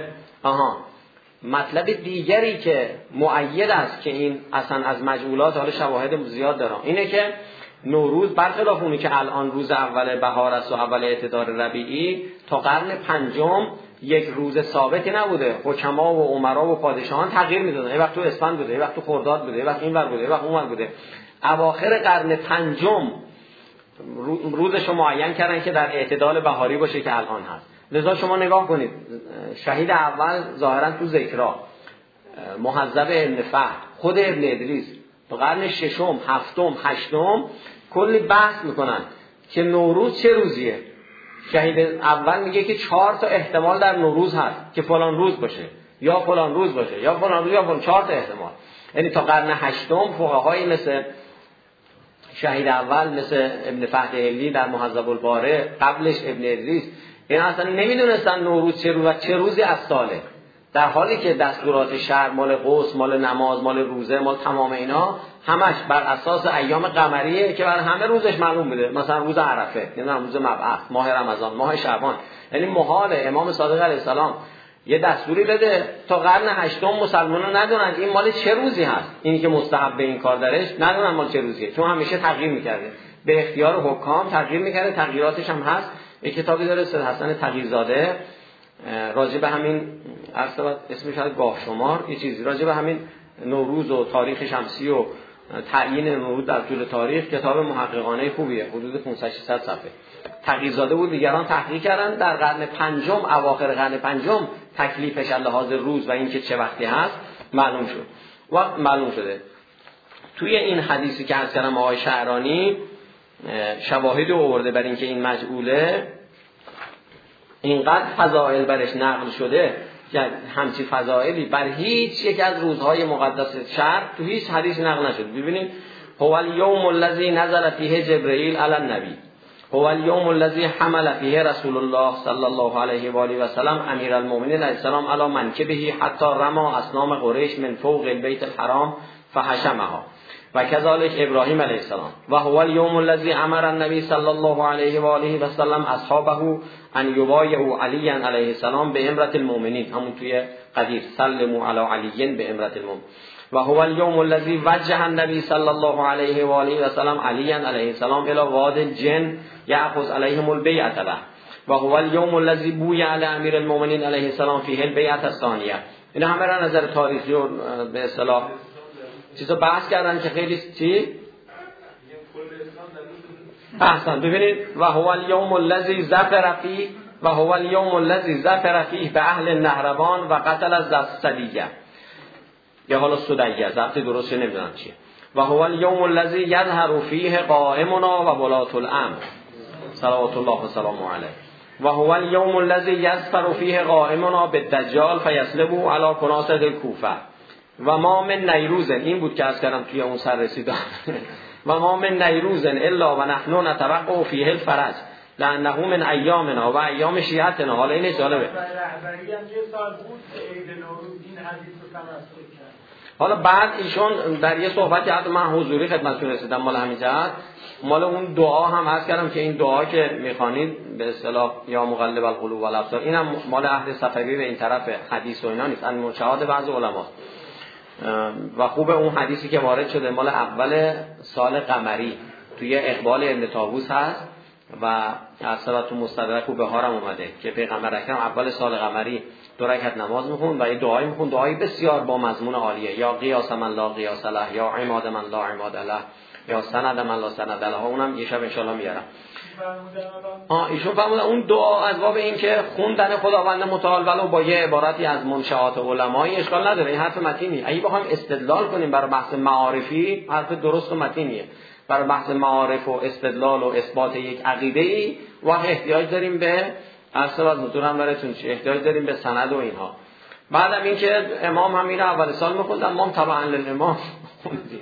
مطلب دیگری که مؤید است که این اصلا از مجعولات، حالا شواهد زیاد دارم، اینه که نوروز برخلاف اونی که الان روز اول بهار است و اول اعتدار ربیعی تا قرن پنجم یک روز ثابتی نبوده. حکما و امرا و پادشاهان تغییر میدادن، یه وقت تو اسفند بوده، یه وقت تو خرداد بوده، یه وقت اینور بوده، یه وقت اونور بوده. اواخر قرن پنجم روزشو معین کردن که در اعتدال بهاری باشه که الان هست. لذا شما نگاه کنید، شهید اول ظاهرا تو ذکرا، مهذب ابن فهد، خود ابن ادریس تو قرن ششم، هفتم، هشتم کلی بحث میکنن که نوروز چه روزیه. شهید اول میگه که 4 تا احتمال در نوروز هست که فلان روز باشه یا فلان روز باشه یا فلان روز یا فلان، 4 تا احتمال. یعنی تا قرن هشتم فقهایی مثل شهید اول، مثل ابن فهد علی در مهذب الباره، قبلش ابن ادریس، این اصلا نمیدونستن نوروز چه روز و چه روزی از ساله، در حالی که دستورات شرع مال غسل، مال نماز، مال روزه، مال تمام اینا همش بر اساس ایام قمریه که بر همه روزش معلوم بوده. مثلا روز عرفه، یعنی روز مبعث، ماه رمضان، ماه شعبان. یعنی محاله امام صادق علیه السلام یه دستوری بده تا قرن هشتم مسلمانان ندونن این مال چه روزی هست، اینی که مستحب به این کار درش ندونن مال چه روزیه، چون همیشه تغییر میکرده به اختیار حکام، تغییر میکرده، تغییراتش هم هست. یک کتابی داره سید حسن تغییرزاده راجع به همین اسمش هست گاه شمار، یه چیزی راجع به همین نوروز و تاریخ شمسی و تعیین نوروز در طول تاریخ، کتاب محققانه خوبیه، حدود 500-600 صفحه. تغییرزاده بود، دیگران تحقیق کردن در قرن پنجم، اواخر قرن پنجم تکلیفش از لحاظ روز و اینکه چه وقتی هست معلوم شد و معلوم شده. توی این حدیثی که عرض کردم آقای شعرانی شواهد آورده بر اینکه این مجعوله، اینقدر فضائل برش نقل شده که همچی فضائلی بر هیچ یک از روزهای مقدس شرع تو هیچ حدیث نقل نشد. ببینید، هو الیوم الذی نزل فیه جبرئیل علی النبی، هو الیوم الذی حمل فیه رسول الله صلی الله علیه و آله و سلم امیر المؤمنین علیه السلام علی منکبه حتی رمى اصنام قریش من فوق البیت الحرام فحشمها و کذالک ابراهیم علیه السلام. و هو الیوم الذی امر النبی صلی الله علیه و آله و سلم اصحابه ان یبایعوا علی علیه السلام به امرة المؤمنین، همون توی قدیر سلموا علی علی به امرة المؤمنین. و هو الیوم الذی وجه النبی صلی الله علیه و آله و سلم علی علیه السلام الی واد الجن یاخذ علیهم البیعة له. و هو الیوم الذی بویع علی امیر المؤمنین علیه السلام فیه البیعة الثانیه. اینا همه را نظر تاریخی و به اصطلاح چیزا بحث کردن که خیلی چی؟ احسن. ببینید، و هو الیوم الذی ظفر فیه، و هو الیوم الذی ظفر فیه به اهل النهروان و قتل الصدیه، یا حالا صدیه، ضبط درست نمیدونم چیه. و هو الیوم الذی یظهر فیه قائمنا و ولاة الامر صلوات الله و سلامه علیه. و هو الیوم الذی یظفر فیه قائمنا بالدجال فیصلبه علی کناسه الکوفه. و ما من نیروز، این بود که از کردم توی اون سر رسیدم. و ما من نیروز الا و نحن نتوقع فیه الفرج لانه من ایامنا و ایام شیعتنا. حالا این جالبه، حالا بعد ایشون در یه صحبتی حتی من حضوری خدمتتون رسیدم مال همین جهت، مال اون دعا هم عرض کردم که این دعا که میخوانید به اصطلاح یا مقلب القلوب والابصار، اینم مال اهل صفوی به این طرف حدیث و اینا نیست، ان مشاهده بعض علما. و خوب اون حدیثی که وارد شده مال اول سال قمری توی اقبال ابن طاووس هست و اصلا تو مستدرک و بهارم اومده که پیغمبر اکرم اول سال قمری 2 رکعت نماز میخون و یه دعایی میخون، دعایی بسیار با مضمون عالیه، یا قیاس من لا قیاس له، یا عماد من لا عماد له، یا سند من لا سند له. اونم یه شب ان شاء الله میارم. ایشون فرمودن اون دعا از باب این که خوندن خداوند متعال ولو با یه عبارتی از منشآت علمایی اشکال نداره، این حرف متینی. اگه بخوایم استدلال کنیم برای بحث معارفی، حرف درست و متینیه. برای بحث معارف و استدلال و اثبات یک عقیده‌ای و احتیاج داریم به اصلا حضورم براتون چی، احتیاج داریم به سند و اینها. بعدم این که امام همین اول سال می‌خوندن، ما تبعا للامام خوندیم.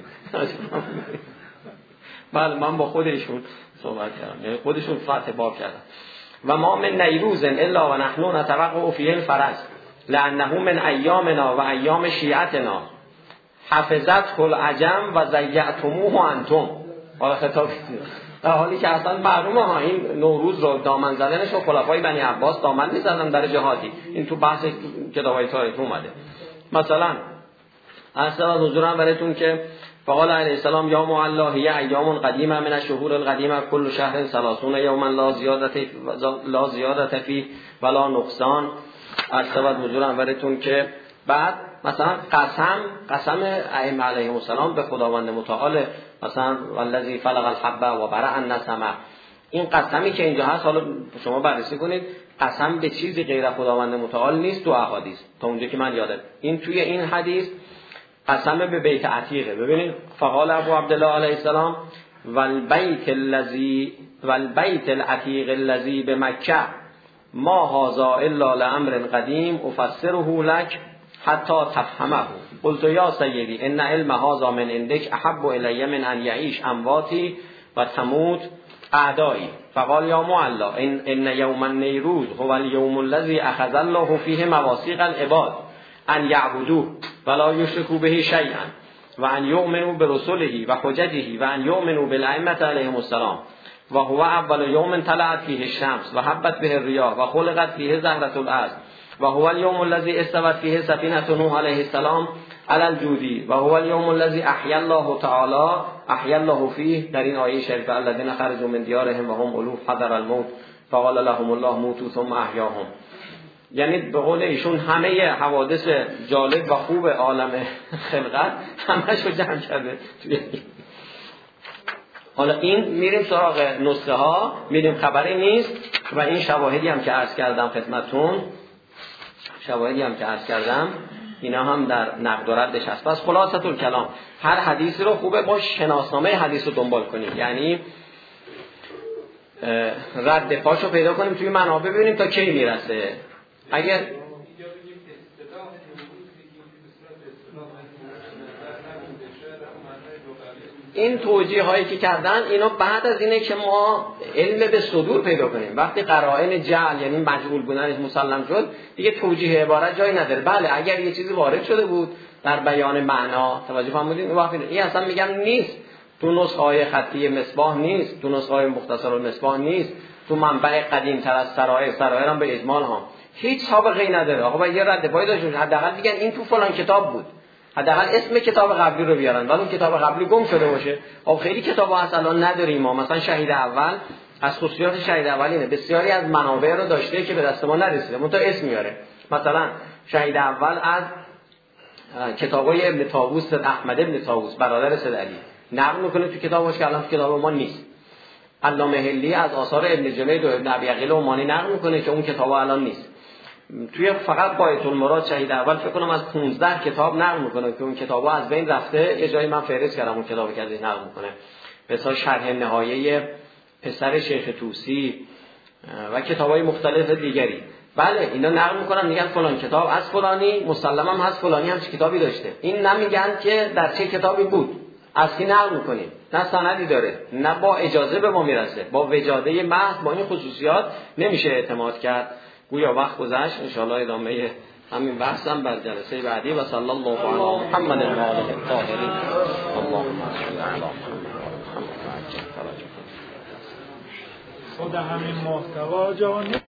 بله، من با خودشون صحبت کردم، یعنی خودشون فتح باب کردن. و ما من نیروز الا و نحن نتوقع فیه الفرج لانه من ایامنا و ایام شیعتنا حفظت کل عجم و ضیعتموه انتم. حالا خطاب در حالی که اصلا معلومه ها این نوروز رو دامن زدنش و خلفای بنی عباس دامن می‌زدن در جهادی، این تو بحث کتابای تاریخ اومده. مثلا اصلا حضورم براتون که فقال علیه السلام یا الله هی ایام قدیمه من الشهور القدیمه کل شهر 30 یوما لا زیادت فی ولا نقصان از سبب حضور انورتون که بعد مثلا قسم ائمه علیهم السلام به خداوند متعال، مثلا والذی فلق الحبه و برأ النسمه، این قسمی که اینجا هست حالا شما بررسی کنید، قسم به چیزی غیر خداوند متعال نیست تو احادیث تا اونجا که من یادم. این توی این حدیث قسم به بیت عتیقه. ببینید فقال ابو عبدالله علیه السلام والبیت العتیق الذی بمکه ما هذا الا لامر قدیم افسره لك حتی تفهمه. قلت یا سیدی ان علم هذا من عندك احب الی من ان یعیش امواتی و تموت اعدایی. فقال یا معلا ان یوم النیروز هو اليوم الذي اخذ الله فيه مواثیق العباد ان یعبدوه ولا یشرکوا به شیئا و ان یؤمنوا برسله و حججه و ان یؤمنوا بالائمه علیهم السلام و هو اول یوم طلعت فیه الشمس و حبت به الرياح و خلقت فیه زهرة الارض و هو اليوم الذي استوت فيه سفینة نوح علیه السلام علی الجودی و هو اليوم الذي احیا الله فيه. در این آیه شریفه الذين خرجوا من دیارهم و هم الوف حذر الموت فقال لهم الله موتوا ثم احیاهم. یعنی به قول ایشون همه حوادث جالب و خوب عالم خلقت همه‌شو جمع کرده توی. حالا این میریم سراغ نسخه ها، میریم خبری نیست و این شواهدی هم که عرض کردم خدمتتون، اینا هم در نقد و ردش هست. پس خلاصه الکلام هر حدیثی رو خوبه با شناسنامه حدیث رو دنبال کنیم، یعنی رد پاشو پیدا کنیم توی منابع ببینیم تا کی میرسه. اگر این توجیه هایی که کردن اینا بعد از اینه که ما علم به صدور پیدا کنیم. وقتی قرائن جعل یعنی مجعول بودنش مسلم شد دیگه توجیه عبارت جایی نداره. بله اگر یه چیزی وارد شده بود در بیان معنا توجه فرمودین وقتی این اصلا میگم نیست تو نسخه های خطی مصباح نیست، تو نسخه های مختصر المصباح نیست، تو منبع قدیم تر از سرایر هم به اجمال ها هیچ سابقه ای نداره. آقا یه رد پای داشت حداقل بگن این تو فلان کتاب بود، حداقل اسم کتاب قبلی رو بیارن ولی اون کتاب قبلی گم شده باشه. خب خیلی کتابا هست الان نداریم ما. مثلا شهید اول از خصوصیات شهید اول اینه بسیاری از منابع رو داشته که به دست ما نرسیده، منتها اسم میاره. مثلا شهید اول از کتابای ابن طاووس، احمد ابن طاووس برادر سید علی نقل میکنه تو کتابش که الان تو کتاب ما نیست. علامه حلی از آثار ابن جنید و ابن ابی عقیل عمانی نقل میکنه که اون کتابا الان نیست. توی فقط غایة المراد شهید اول فکر کنم از 15 کتاب نقل میکنه که اون کتابا از بین رفته. یه جایی من فهرست کردم اون کتابی که ازش نقل میکنه، مثلا شرح نهایه پسر شیخ طوسی و کتابای مختلف دیگری. بله اینا نقل میکنن میگن فلان کتاب از فلانی مسلما هم هست فلانی هم چه کتابی داشته. این نمیگن که در چه کتابی بود، از کی نقل میکنیم، نه سندی داره نه با اجازه به ما میرسه، با وجاده محض با این خصوصیات نمیشه اعتماد کرد. گویا وقت گذشت، ان شاء الله ادامه همین بحثم بر جلسه بعدی. و صلی الله علی محمد و آله الطاهرین. اللهم صل علی محمد. خدا همین محتوا جان